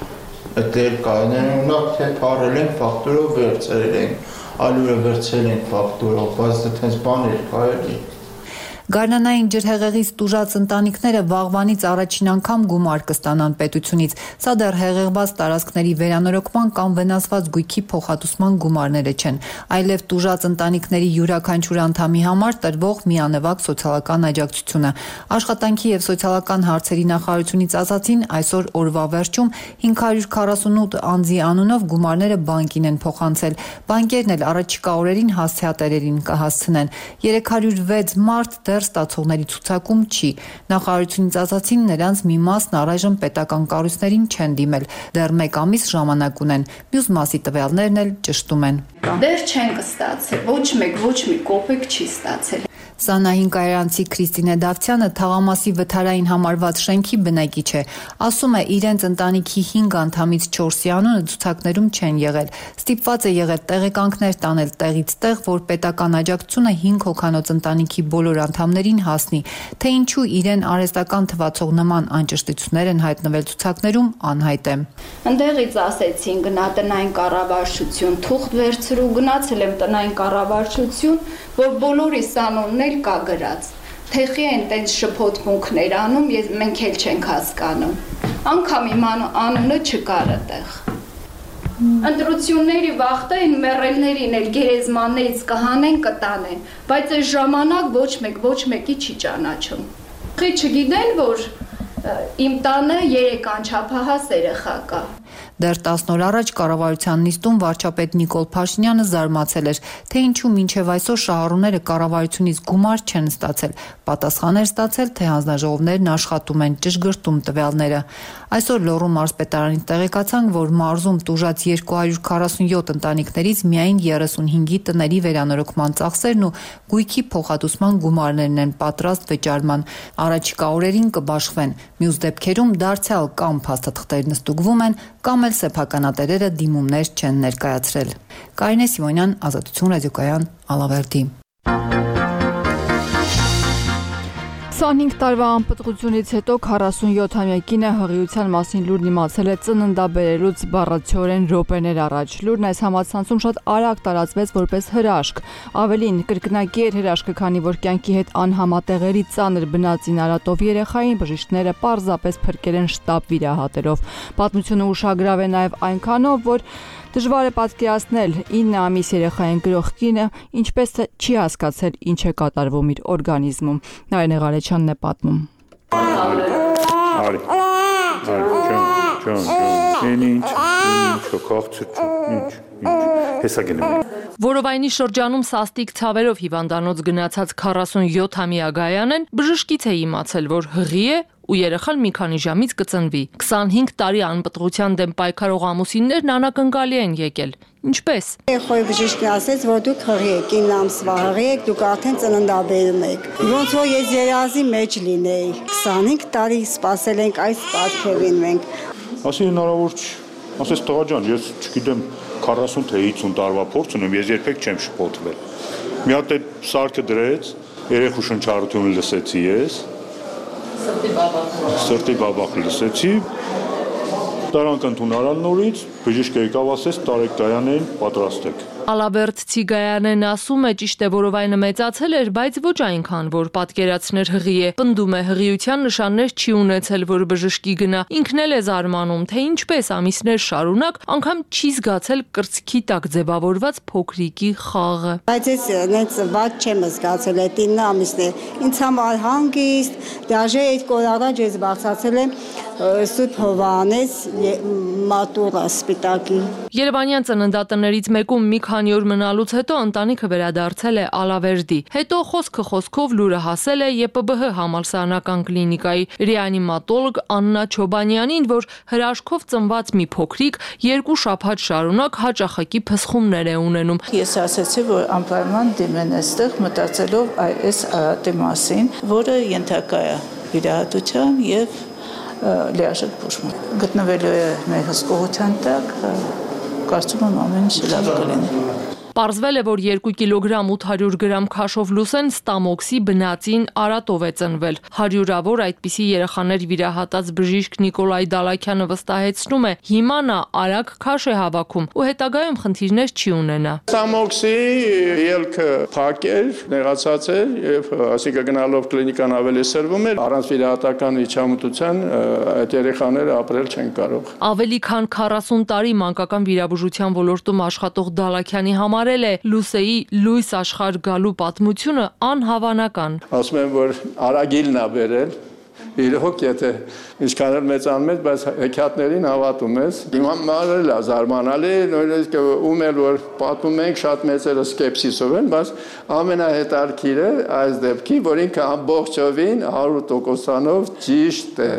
Դեր կանեն ունակ թե փարել են ֆակտորով վերցրել են, այլուրը վերցրել են ֆակտորով, բայց դա տենց բաներ կա էլի։ Գարնանային ջրհեղեղից տուժած ընտանիքները վաղվանից առաջին անգամ գումար կստանան պետությունից։ Սա դեռ հեղեղված տարածքների վերանորոգման կամ վնասված գույքի փոխհատուցման գումարները չեն, այլև տուժած ընտանիքների յուրաքանչյուր անդամի համար տրվող միանվագ սոցիալական աջակցությունը։ Աշխատանքի եւ սոցիալական հարցերի նախարարությունից ասացին, այսօր օրվա վերջում հինգ հարյուր քառասունութ անձի անունով գումարները բանկին են փոխանցել։ Բանկերն էլ առաջիկա օրերին հասցեատերերին կհասցնեն։ երեք հարյուր վեց մարդ դեռ ստացողների ցուցակում չի։ Նախարարությունից ասացին, նրանց մի մասն առայժմ պետական կառույցներին չեն դիմել, դեռ մեկ ամիս ժամանակ ունեն։ Մյուս մասի տվյալներն էլ ճշտում են։ Դեռ չենք ստացել, ոչ մեկ, ոչ մի կոպեկ չի ստացել։ Սանահին կայարանցի Քրիստինե Դավթյանը թաղամասի վթարային համարված շենքի բնակիչ է։ Ասում է, իրենց ընտանիքի հինգ անդամից չորսի անունը ցուցակներում չեն եղել։ Ստիպված է եղել տեղեկանքներ տանել տեղից տեղ, որ պետական աջակցությունը հինգ հոգանոց ընտանիքի բոլոր անդամներին հասնի, թե ինչու իրեն արհեստական թվացող նման անճշտություններ են հայտնվել ցուցակներում, անհայտ է։ Ընդեղից ասեցին գնա տնային կառավարություն, թուղթ վերցրու, գնացել եմ տնային կառավարություն, որ բոլորիս անուններ կա գրած։ Թեխի են տենց շփոթմունքներ անում, մենք էլ չենք հասկանում։ Անգամ իմ անունը չկար այդտեղ։ Ընտրությունների վախտային մեռելներին էլ գերեզմաններից կհանեն, կտանեն, բայց այս ժամանակ ոչ մեկ ոչ մեկի չի ճանաչում։ Խի չգիտեն, որ իմ տանը երեք անչափահաս երեխա կա։ Դեռ տասն օր առաջ կառավարության նիստում վարչապետ Նիկոլ Փաշինյանը զարմացել էր, թե ինչու մինչև այսօր շահառուները կառավարությունից գումար չեն ստացել, պատասխաներ ստացել, թե հանձնաժողովներն աշխատում են, ճշգրտում տվյալները։ Այսօր Լոռու մարզպետարանից տեղեկացանք, որ մարզում տուժած երկու հարյուր քառասունյոթ ընտանիքներից միայն երեսունհինգի տների վերանորոգման ծախսերն ու գույքի փոխհատուցման գումարներն են պատրաստ վճարման։ Առաջիկա օրերին կբաշխվեն։ Մյուս դեպքերում դարձյալ կամ փաստաթղթեր նստուգվում են, կամ էլ սեփականատերերը դիմումներ չեն ներկայացրել։ Կարինե Սիմոնյան, Ազատություն ռադիոկայան, Ալավերդի։ քսանհինգ տարվա անպտղությունից հետո քառասունյոթամյա կինը հղիության մասին լուրն իմացել է ծննդաբերելուց բառացիորեն րոպեներ առաջ։ Լուրն այս համացանցում շատ արագ տարածվեց որպես հրաշք։ Ավելին, կրկնակի էր հրաշքը, քանի որ կյանքի հետ անհամատեղերի ծանր բնածին արատով երեխային բժիշկները պարզապես փրկել են շտապ վիրահատելով։ Պատմությունը ուշագրավ է նաև այնքանով, որ դժվար է պատկերացնել ինը ամիս երեխային գրող կինը ինչպես չի հասկացել ինչ է կատարվում իր օրգանիզմում։ Նարինե Ղարեչյանն է պատմում։ Արի, արի, ջան, ջան, ջան, ինչ, ինչ, կողցը, ինչ, ինչ, հեսա գնեմ։ Որովայնի շրջանում սաստիկ ցավերով հիվանդանոց գնացած քառասունյոթամյա Գայանեն բժշկից է իմացել, որ հղի է ու երեխան մի քանի ժամից կծնվի։ քսանհինգ տարի անպտղության դեմ պայքարող ամուսիններն անակնկալի են եկել։ Ինչպես։ Երեխայի բժիշկն ասեց, որ դուք հղի եք, ինը ամսվա հղի եք, դուք արդեն ծննդաբերում եք։ Ոնց որ ես երազի մեջ լինեի։ քսանհինգ տարի սպասել ենք այս պատկերին մենք։ Ասի հնարավոր չի։ Ասես տղա ջան, ես չգիտեմ քառասուն թե հիսուն տարվա փորձ ունեմ, ես երբեք չեմ շփոթվել։ Մի հատ այդ սարքը դրեց, երեխու շնչառությունը լսեցի ես։ Սրտի բաբախ։ Սրտի բաբախ լսեցի։ Տարանք ընդունարան նորից, բժիշկը եկավ ասեց Տարեկ Գայանեն պատրաստեք։ Ալաբերդցի Գայանեն ասում է, ճիշտ է, որովայնը մեծացել էր, բայց ոչ այնքան, որ պատկերացներ հղի է։ Պնդում է, հղիության նշաններ չի ունեցել, որ բժշկի գնա։ Ինքն էլ է զարմանում, թե ինչպես ամիսներ շարունակ անգամ չի զգացել կրծքի տակ ձևավորված փոքրիկի խաղը։ Բայց ես նենց ված չեմ զգացել այդ ինը ամիսներ։ Ինձ համար հանգիստ, դաժե երկու օր առաջ ես բարձացել եմ Սուրբ Հովհաննես մատուռա սպիտակի։ Երևանյան ծննդատներից մեկում մի քանի օր մնալուց հետո ընտանիքը վերադարձել է Ալավերդի։ Հետո խոսքը խոսքով լուրը հասել է Ե Պ Բ Հ համալսարանական կլինիկայի ռեանիմատոլոգ Աննա Չոբանյանին, որ հրաշքով ծնված մի փոքրիկ երկու շաբաթ շարունակ հաճախակի փսխումներ է ունենում։ Ես ասացի, որ անպայման դիմեն այստեղ մտածելով այս արատի մասին, որը ենթակա է վիրահատության եւ լիարժեք բուժման։ Գտնվելու է մեր հսկողության տակ, կարծում եմ ամեն ինչ լավ կլինի։ Պարզվել է, որ երկու կիլոգրամ ութ հարյուր գրամ քաշով լուսեն ստամոքսի բնածին արատով է ծնվել։ Հարյուրավոր այդպիսի երեխաներ վիրահատած բժիշկ Նիկոլայ Դալաքյանը վստահեցնում է, հիմա նա արագ քաշ է հավաքում ու հետագայում խնդիրներ չի ունենա։ Ստամոքսի ելքը փակ էր, նեղացած էր եւ ասիկա գնալով կլինիկան ավելի սրվում էր, առանց վիրահատական իջամտության այդ երեխաները ապրել չեն կարող։ Ավելի քան քառասուն տարի մանկական վիրաբուժության ոլորտում աշխատող Դալաքյանի համար է Լուսեի լույս աշխարհ գալու պատմությունը անհավանական։ Ասում եմ, որ արագիլն է բերել, իրոք եթե ինչքան էլ մեծանում ես, բայց հեքիաթներին հավատում ես։ Հիմա մարել է զարմանալի, նույնիսկ ում էլ որ պատմում ենք շատ մեծերը սկեպսիսով են, բայց ամենահետաքրքիրը այս դեպքի, որ ինքը ամբողջովին հարյուր տոկոսանով ճիշտ է։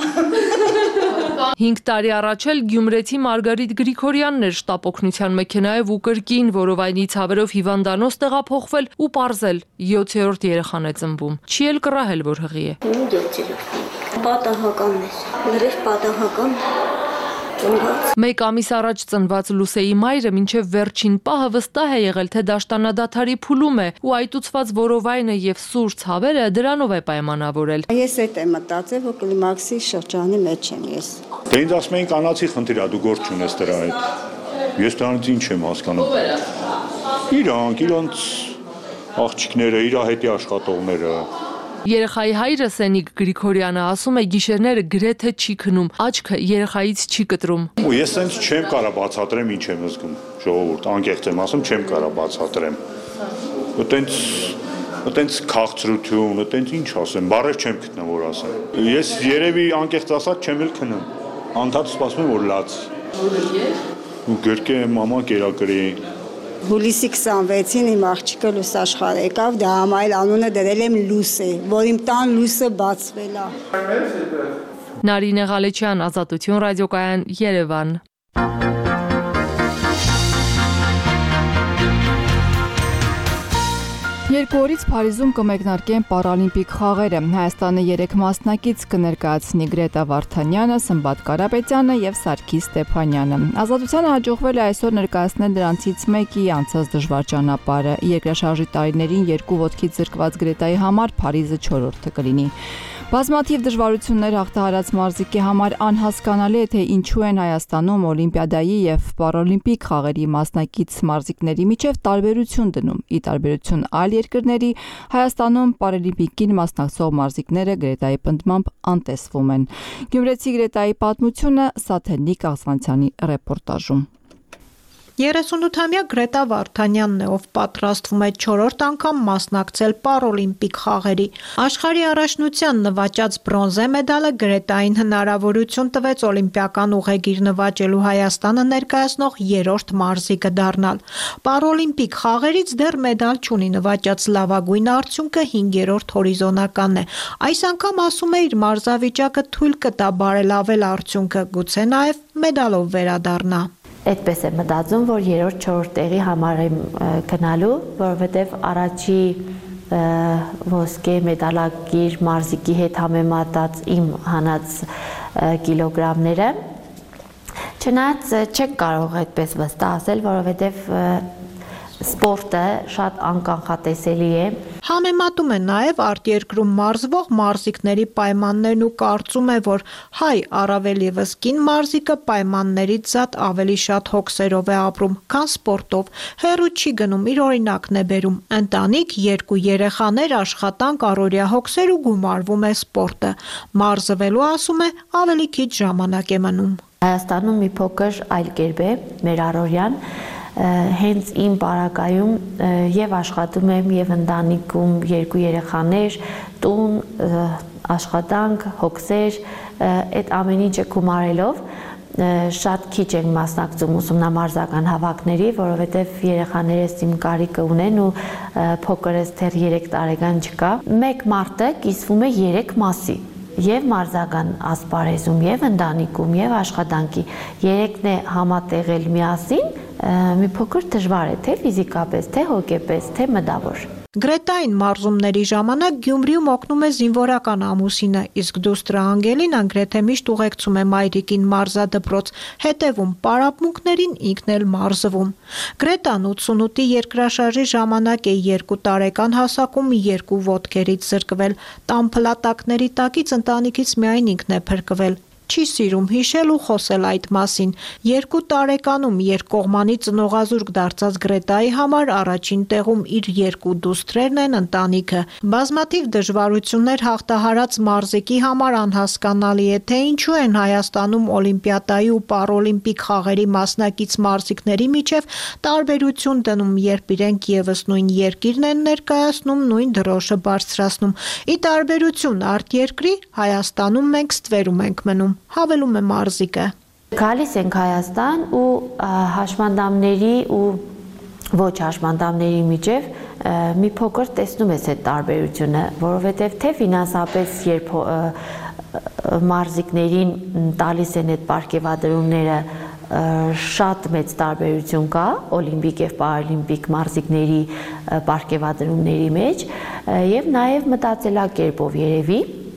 Հինգ տարի առաջ էլ գյումրեցի Մարգարիտ Գրիգորյանն էր շտապօգնության մեքենայով ու կրկին որովայնի ցավերով հիվանդանոց տեղափոխվել ու պարզել յոթերորդ երեխան է ծնվում։ Չի էլ կռահել, որ հղի է։ Պատահական է, լրիվ պատահական։ Մեկ ամիս առաջ ծնված Լուսեի մայրը մինչև վերջին պահը վստահ է եղել, թե դաշտանադադարի փուլում է ու այտուցված որովայնը եւ սուր ցավերը դրանով է պայմանավորել։ Ես այդ եմ մտածել, որ կլիմաքսի շրջանի մեջ եմ ես։ Դե ինձ ասում էին կանացի խնդիր է, դու գործ չունես դրա հետ։ Ես դրանից ինչ եմ հասկանում։ Իրանք, իրանց աղջիկները, իր հետի աշխատողները, Երեխայի հայրը Սենիկ Գրիգորյանը ասում է գիշերները գրեթե չի քնում, աչքը երեխայից չի կտրում։ Ու ես այնց չեմ կարող բացատրեմ ինչ եմ զգում, ժողովուրդ, անկեղծ եմ ասում, չեմ կարող բացատրեմ։ Այտենց այտենց քաղցրություն, այտենց ինչ ասեմ, բառեր չեմ գտնում որ ասեմ։ Ես երևի անկեղծ ասած չեմ էլ քնում։ Անդադ սպասում եմ որ լացի։ Ու գրկե մամա կերակրի։ Հուլիսի քսանվեցին իմ աղջիկը լուսաշխար եկավ, դա համայել անունը դրել եմ Լուսե, որ իմ տան լույսը բացվել է։ Նարինե Ղալեչյան, Ազատություն ռադիոկայան, Երևան։ Երկու օրից Փարիզում կմեկնարկեն պարալիմպիկ խաղերը։ Հայաստանը երեք մասնակից կներկայացնի Գրետա Վարդանյանը, Սմբատ Կարապետյանը եւ Սարգիս Ստեփանյանը։ Ազատությանը հաջողվել է այսօր ներկայացնել դրանցից մեկի անցած դժվար ճանապարհը։ Երկրաշարժի տարիներին երկու ոտքից զրկված Գրետայի համար Փարիզը չորրորդը կլինի։ Բազմաթիվ դժվարություններ հաղթահարած մարզիկի համար անհասկանալի է, թե ինչու են Հայաստանում Օլիմպիադայի եւ Պարալիմպիկ խաղերի մասնակից մարզիկների միջև տարբերություն դնում։ Ի տարբերություն այլ երկրների, Հայաստանում Պարալիմպիկին մասնակցող մարզիկները Գրետայի պնդմամբ անտեսվում են։ Գյումրեցի Գրետայի պատմությունը Սաթենիկ Աղզանցյանի ռեպորտաժում։ երեսունութամյա Գրետա Վարդանյանն է, ով պատրաստվում է չորրորդ անգամ մասնակցել Պարալիմպիկ խաղերի։ Աշխարհի առաջնության նվաճած բրոնզե մեդալը Գրետային հնարավորություն տվեց օլիմպիական ուղեգիր նվաճելու Հայաստանը ներկայացնող երրորդ մարզիկը դառնալ։ Պարալիմպիկ խաղերից դեռ մեդալ չունի, նվաճած լավագույն արդյունքը հինգերորդ հորիզոնականն է։ Այս անգամ ասում է իր մարզավիճակը թույլ կտա բարելավել արդյունքը, գուցե նաև մեդալով վերադառնա։ Այդպես է մտածում, որ երրորդ-չորրորդ տեղի համար եմ գնալու, որովհետև առաջի ոսկե մեդալակիր մարզիկի հետ համեմատած իմ հանած կիլոգրամները, չնայած չեք կարող այդպես վստահ ասել, որովհետև սպորտը շատ անկանխատեսելի է։ Համեմատում է նաև արտերկրում մարզվող մարզիկների պայմաններն ու կարծում է, որ հայ առավել ևս կին մարզիկը պայմաններից զատ ավելի շատ հոգսերով է ապրում, քան սպորտով։ Հեռու չի գնում, իր օրինակն է բերում։ Ընտանիք, երկու երեխաներ, աշխատանք, առօրյա հոգսեր ու գումարվում է սպորտը։ Մարզվելու, ասում է, ավելի քիչ ժամանակ է մնում։ Հայաստանում մի փոքր այլ կերպ է մեր առօրյան, հենց իմ պարագայում եւ աշխատում եմ եւ ընտանիքում երկու երեխաներ, տուն, աշխատանք, հոգսեր, այդ ամեն ինչը գումարելով շատ քիչ ենք մասնակցում ուսումնամարզական հավաքների, որովհետև երեխաներս իմ կարիքը ունեն ու փոքրս դեռ երեք տարեկան չկա։ Մեկ մարտը կիսվում է երեք մասի։ Եվ մարզական ասպարեզում, եւ ընտանիքում, եւ աշխատանքի երեքն է համատեղել միասին, մի փոքր դժվար է, թե ֆիզիկապես, թե հոգեպես, թե մտավոր։ Գրետային մարզումների ժամանակ Գյումրիում օգնում է զինվորական ամուսինը, իսկ դուստրահանգելին անգրեթե միշտ ուղեկցում է մայրիկին մարզադպրոց, հետևում պարապմունքներին, ինքն էլ մարզվում։ Գրետան ութսունութի երկրաշարժի ժամանակ է երկու տարեկան հասակում երկու ոտքերից զրկվել, տան փլատակների տակից ընտանիքից միայն ինքն է փրկվել։ Չի սիրում հիշել ու խոսել այդ մասին։ Երկու տարեկանում երկկողմանի ծնողազուրկ դարձած Գրետայի համար առաջին տեղում իր երկու դուստրերն են, ընտանիքը։ Բազմաթիվ դժվարություններ հաղթահարած մարզիկի համար անհասկանալի է, թե ինչու են Հայաստանում Օլիմպիադայի ու Պարալիմպիկ խաղերի մասնակից մարզիկների միջև տարբերություն դնում, երբ իրենք եւս նույն երկիրն են ներկայացնում, նույն դրոշը բարձրացնում։ Ի տարբերություն արտերկրի, Հայաստանում մենք ստվերում ենք մնում, հավելում է մարզիկը։ Գալիս ենք Հայաստան ու հաշմանդամների ու ոչ հաշմանդամների միջև մի փոքր տեսնում ես այդ տարբերությունը, որովհետև թե ֆինանսապես երբ մարզիկներին տալիս են այդ պարգևատրումները, շատ մեծ տարբերություն կա օլիմպիկ եւ պարալիմպիկ մարզիկների պարգևատրումների մեջ եւ նաեւ մտածելակերպով երևի,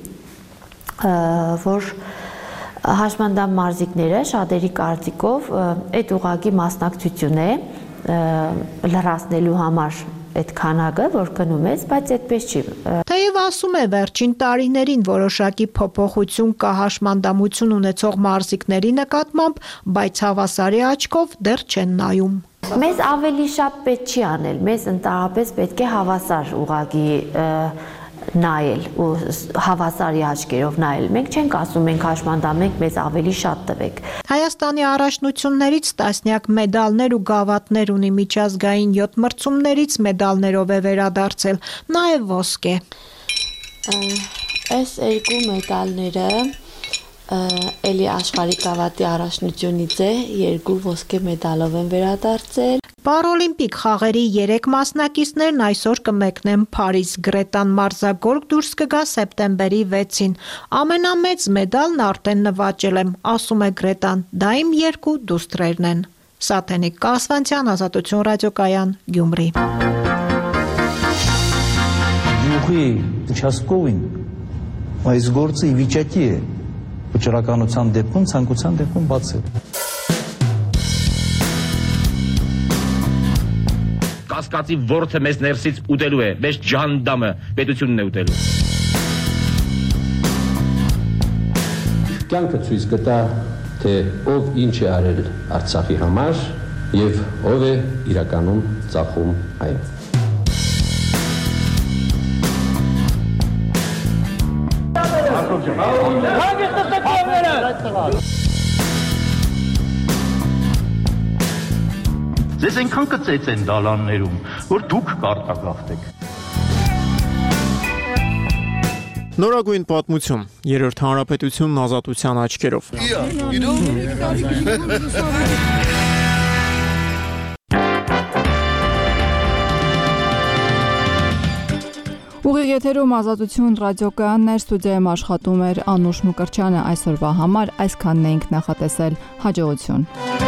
որ հաշմանդամ մարզիկները շատերի կարծիքով այդ ուղղակի մասնակցություն է լրացնելու համար այդ քանակը, որ գնում ես, բայց այդպես չի։ Թեև ասում է վերջին տարիներին որոշակի փոփոխություն կա հաշմանդամություն ունեցող մարզիկների նկատմամբ, բայց հավասարի աչքով դեռ չեն նայում։ Մեզ ավելի շատ պետք չի անել, մեզ ընդհանրապես պետք է հավասար ուղղակի նայել ու հավասարի աչքերով նայել։ Մենք չենք ասում, մենք հաշմանդամենք, մեզ ավելի շատ տվեք։ Հայաստանի առաջնություններից տասնյակ մեդալներ ու գավաթներ ունի, միջազգային յոթ մրցումներից մեդալներով է վերադարձել, նաև ոսկե։ Այս երկու մեդալները էլի աշխարհի գավաթի առաջնությունից է, երկու ոսկե մեդալով են վերադարձել։ Պարաօլիմպիկ խաղերի երեք մասնակիցներն այսօր կմեկնեն Փարիզ, Գրետան մարզագորգ դուրս կգա սեպտեմբերի վեցին։ Ամենամեծ մեդալն արդեն նվաճել եմ, ասում է Գրետան, դա իմ երկու դուստրերն են։ Սաթենիկ Կասվանցյան, Ազատություն ռադիոկայան, Գյումրի։ Յուղի участковին այս գործը ի վիճակի է վճռականության դեպքում, ցանկության դեպքում բացել։ Կասկածի ворթը մեզ ներսից ուտելու է, մեզ ջանդամը պետությունն է ուտելու։ Կյանքը ցույց կտա, թե ով ինչ է արել Արցախի համար եւ ով է իրականում ծախում այն։ Ձեզ այնքան կծեց են դալաններում, որ դուք կարտագաղթեք։ Նորագույն պատմություն, երրորդ հանրապետությունն ազատության աչքերով։ Ուղիղ եթերում Ազատություն ռադիոկայաններ, ստուդիայում աշխատում էր Անուշ Մկրտչյանը, այսօրվա համար այսքանն էինք նախատեսել, հաջողություն։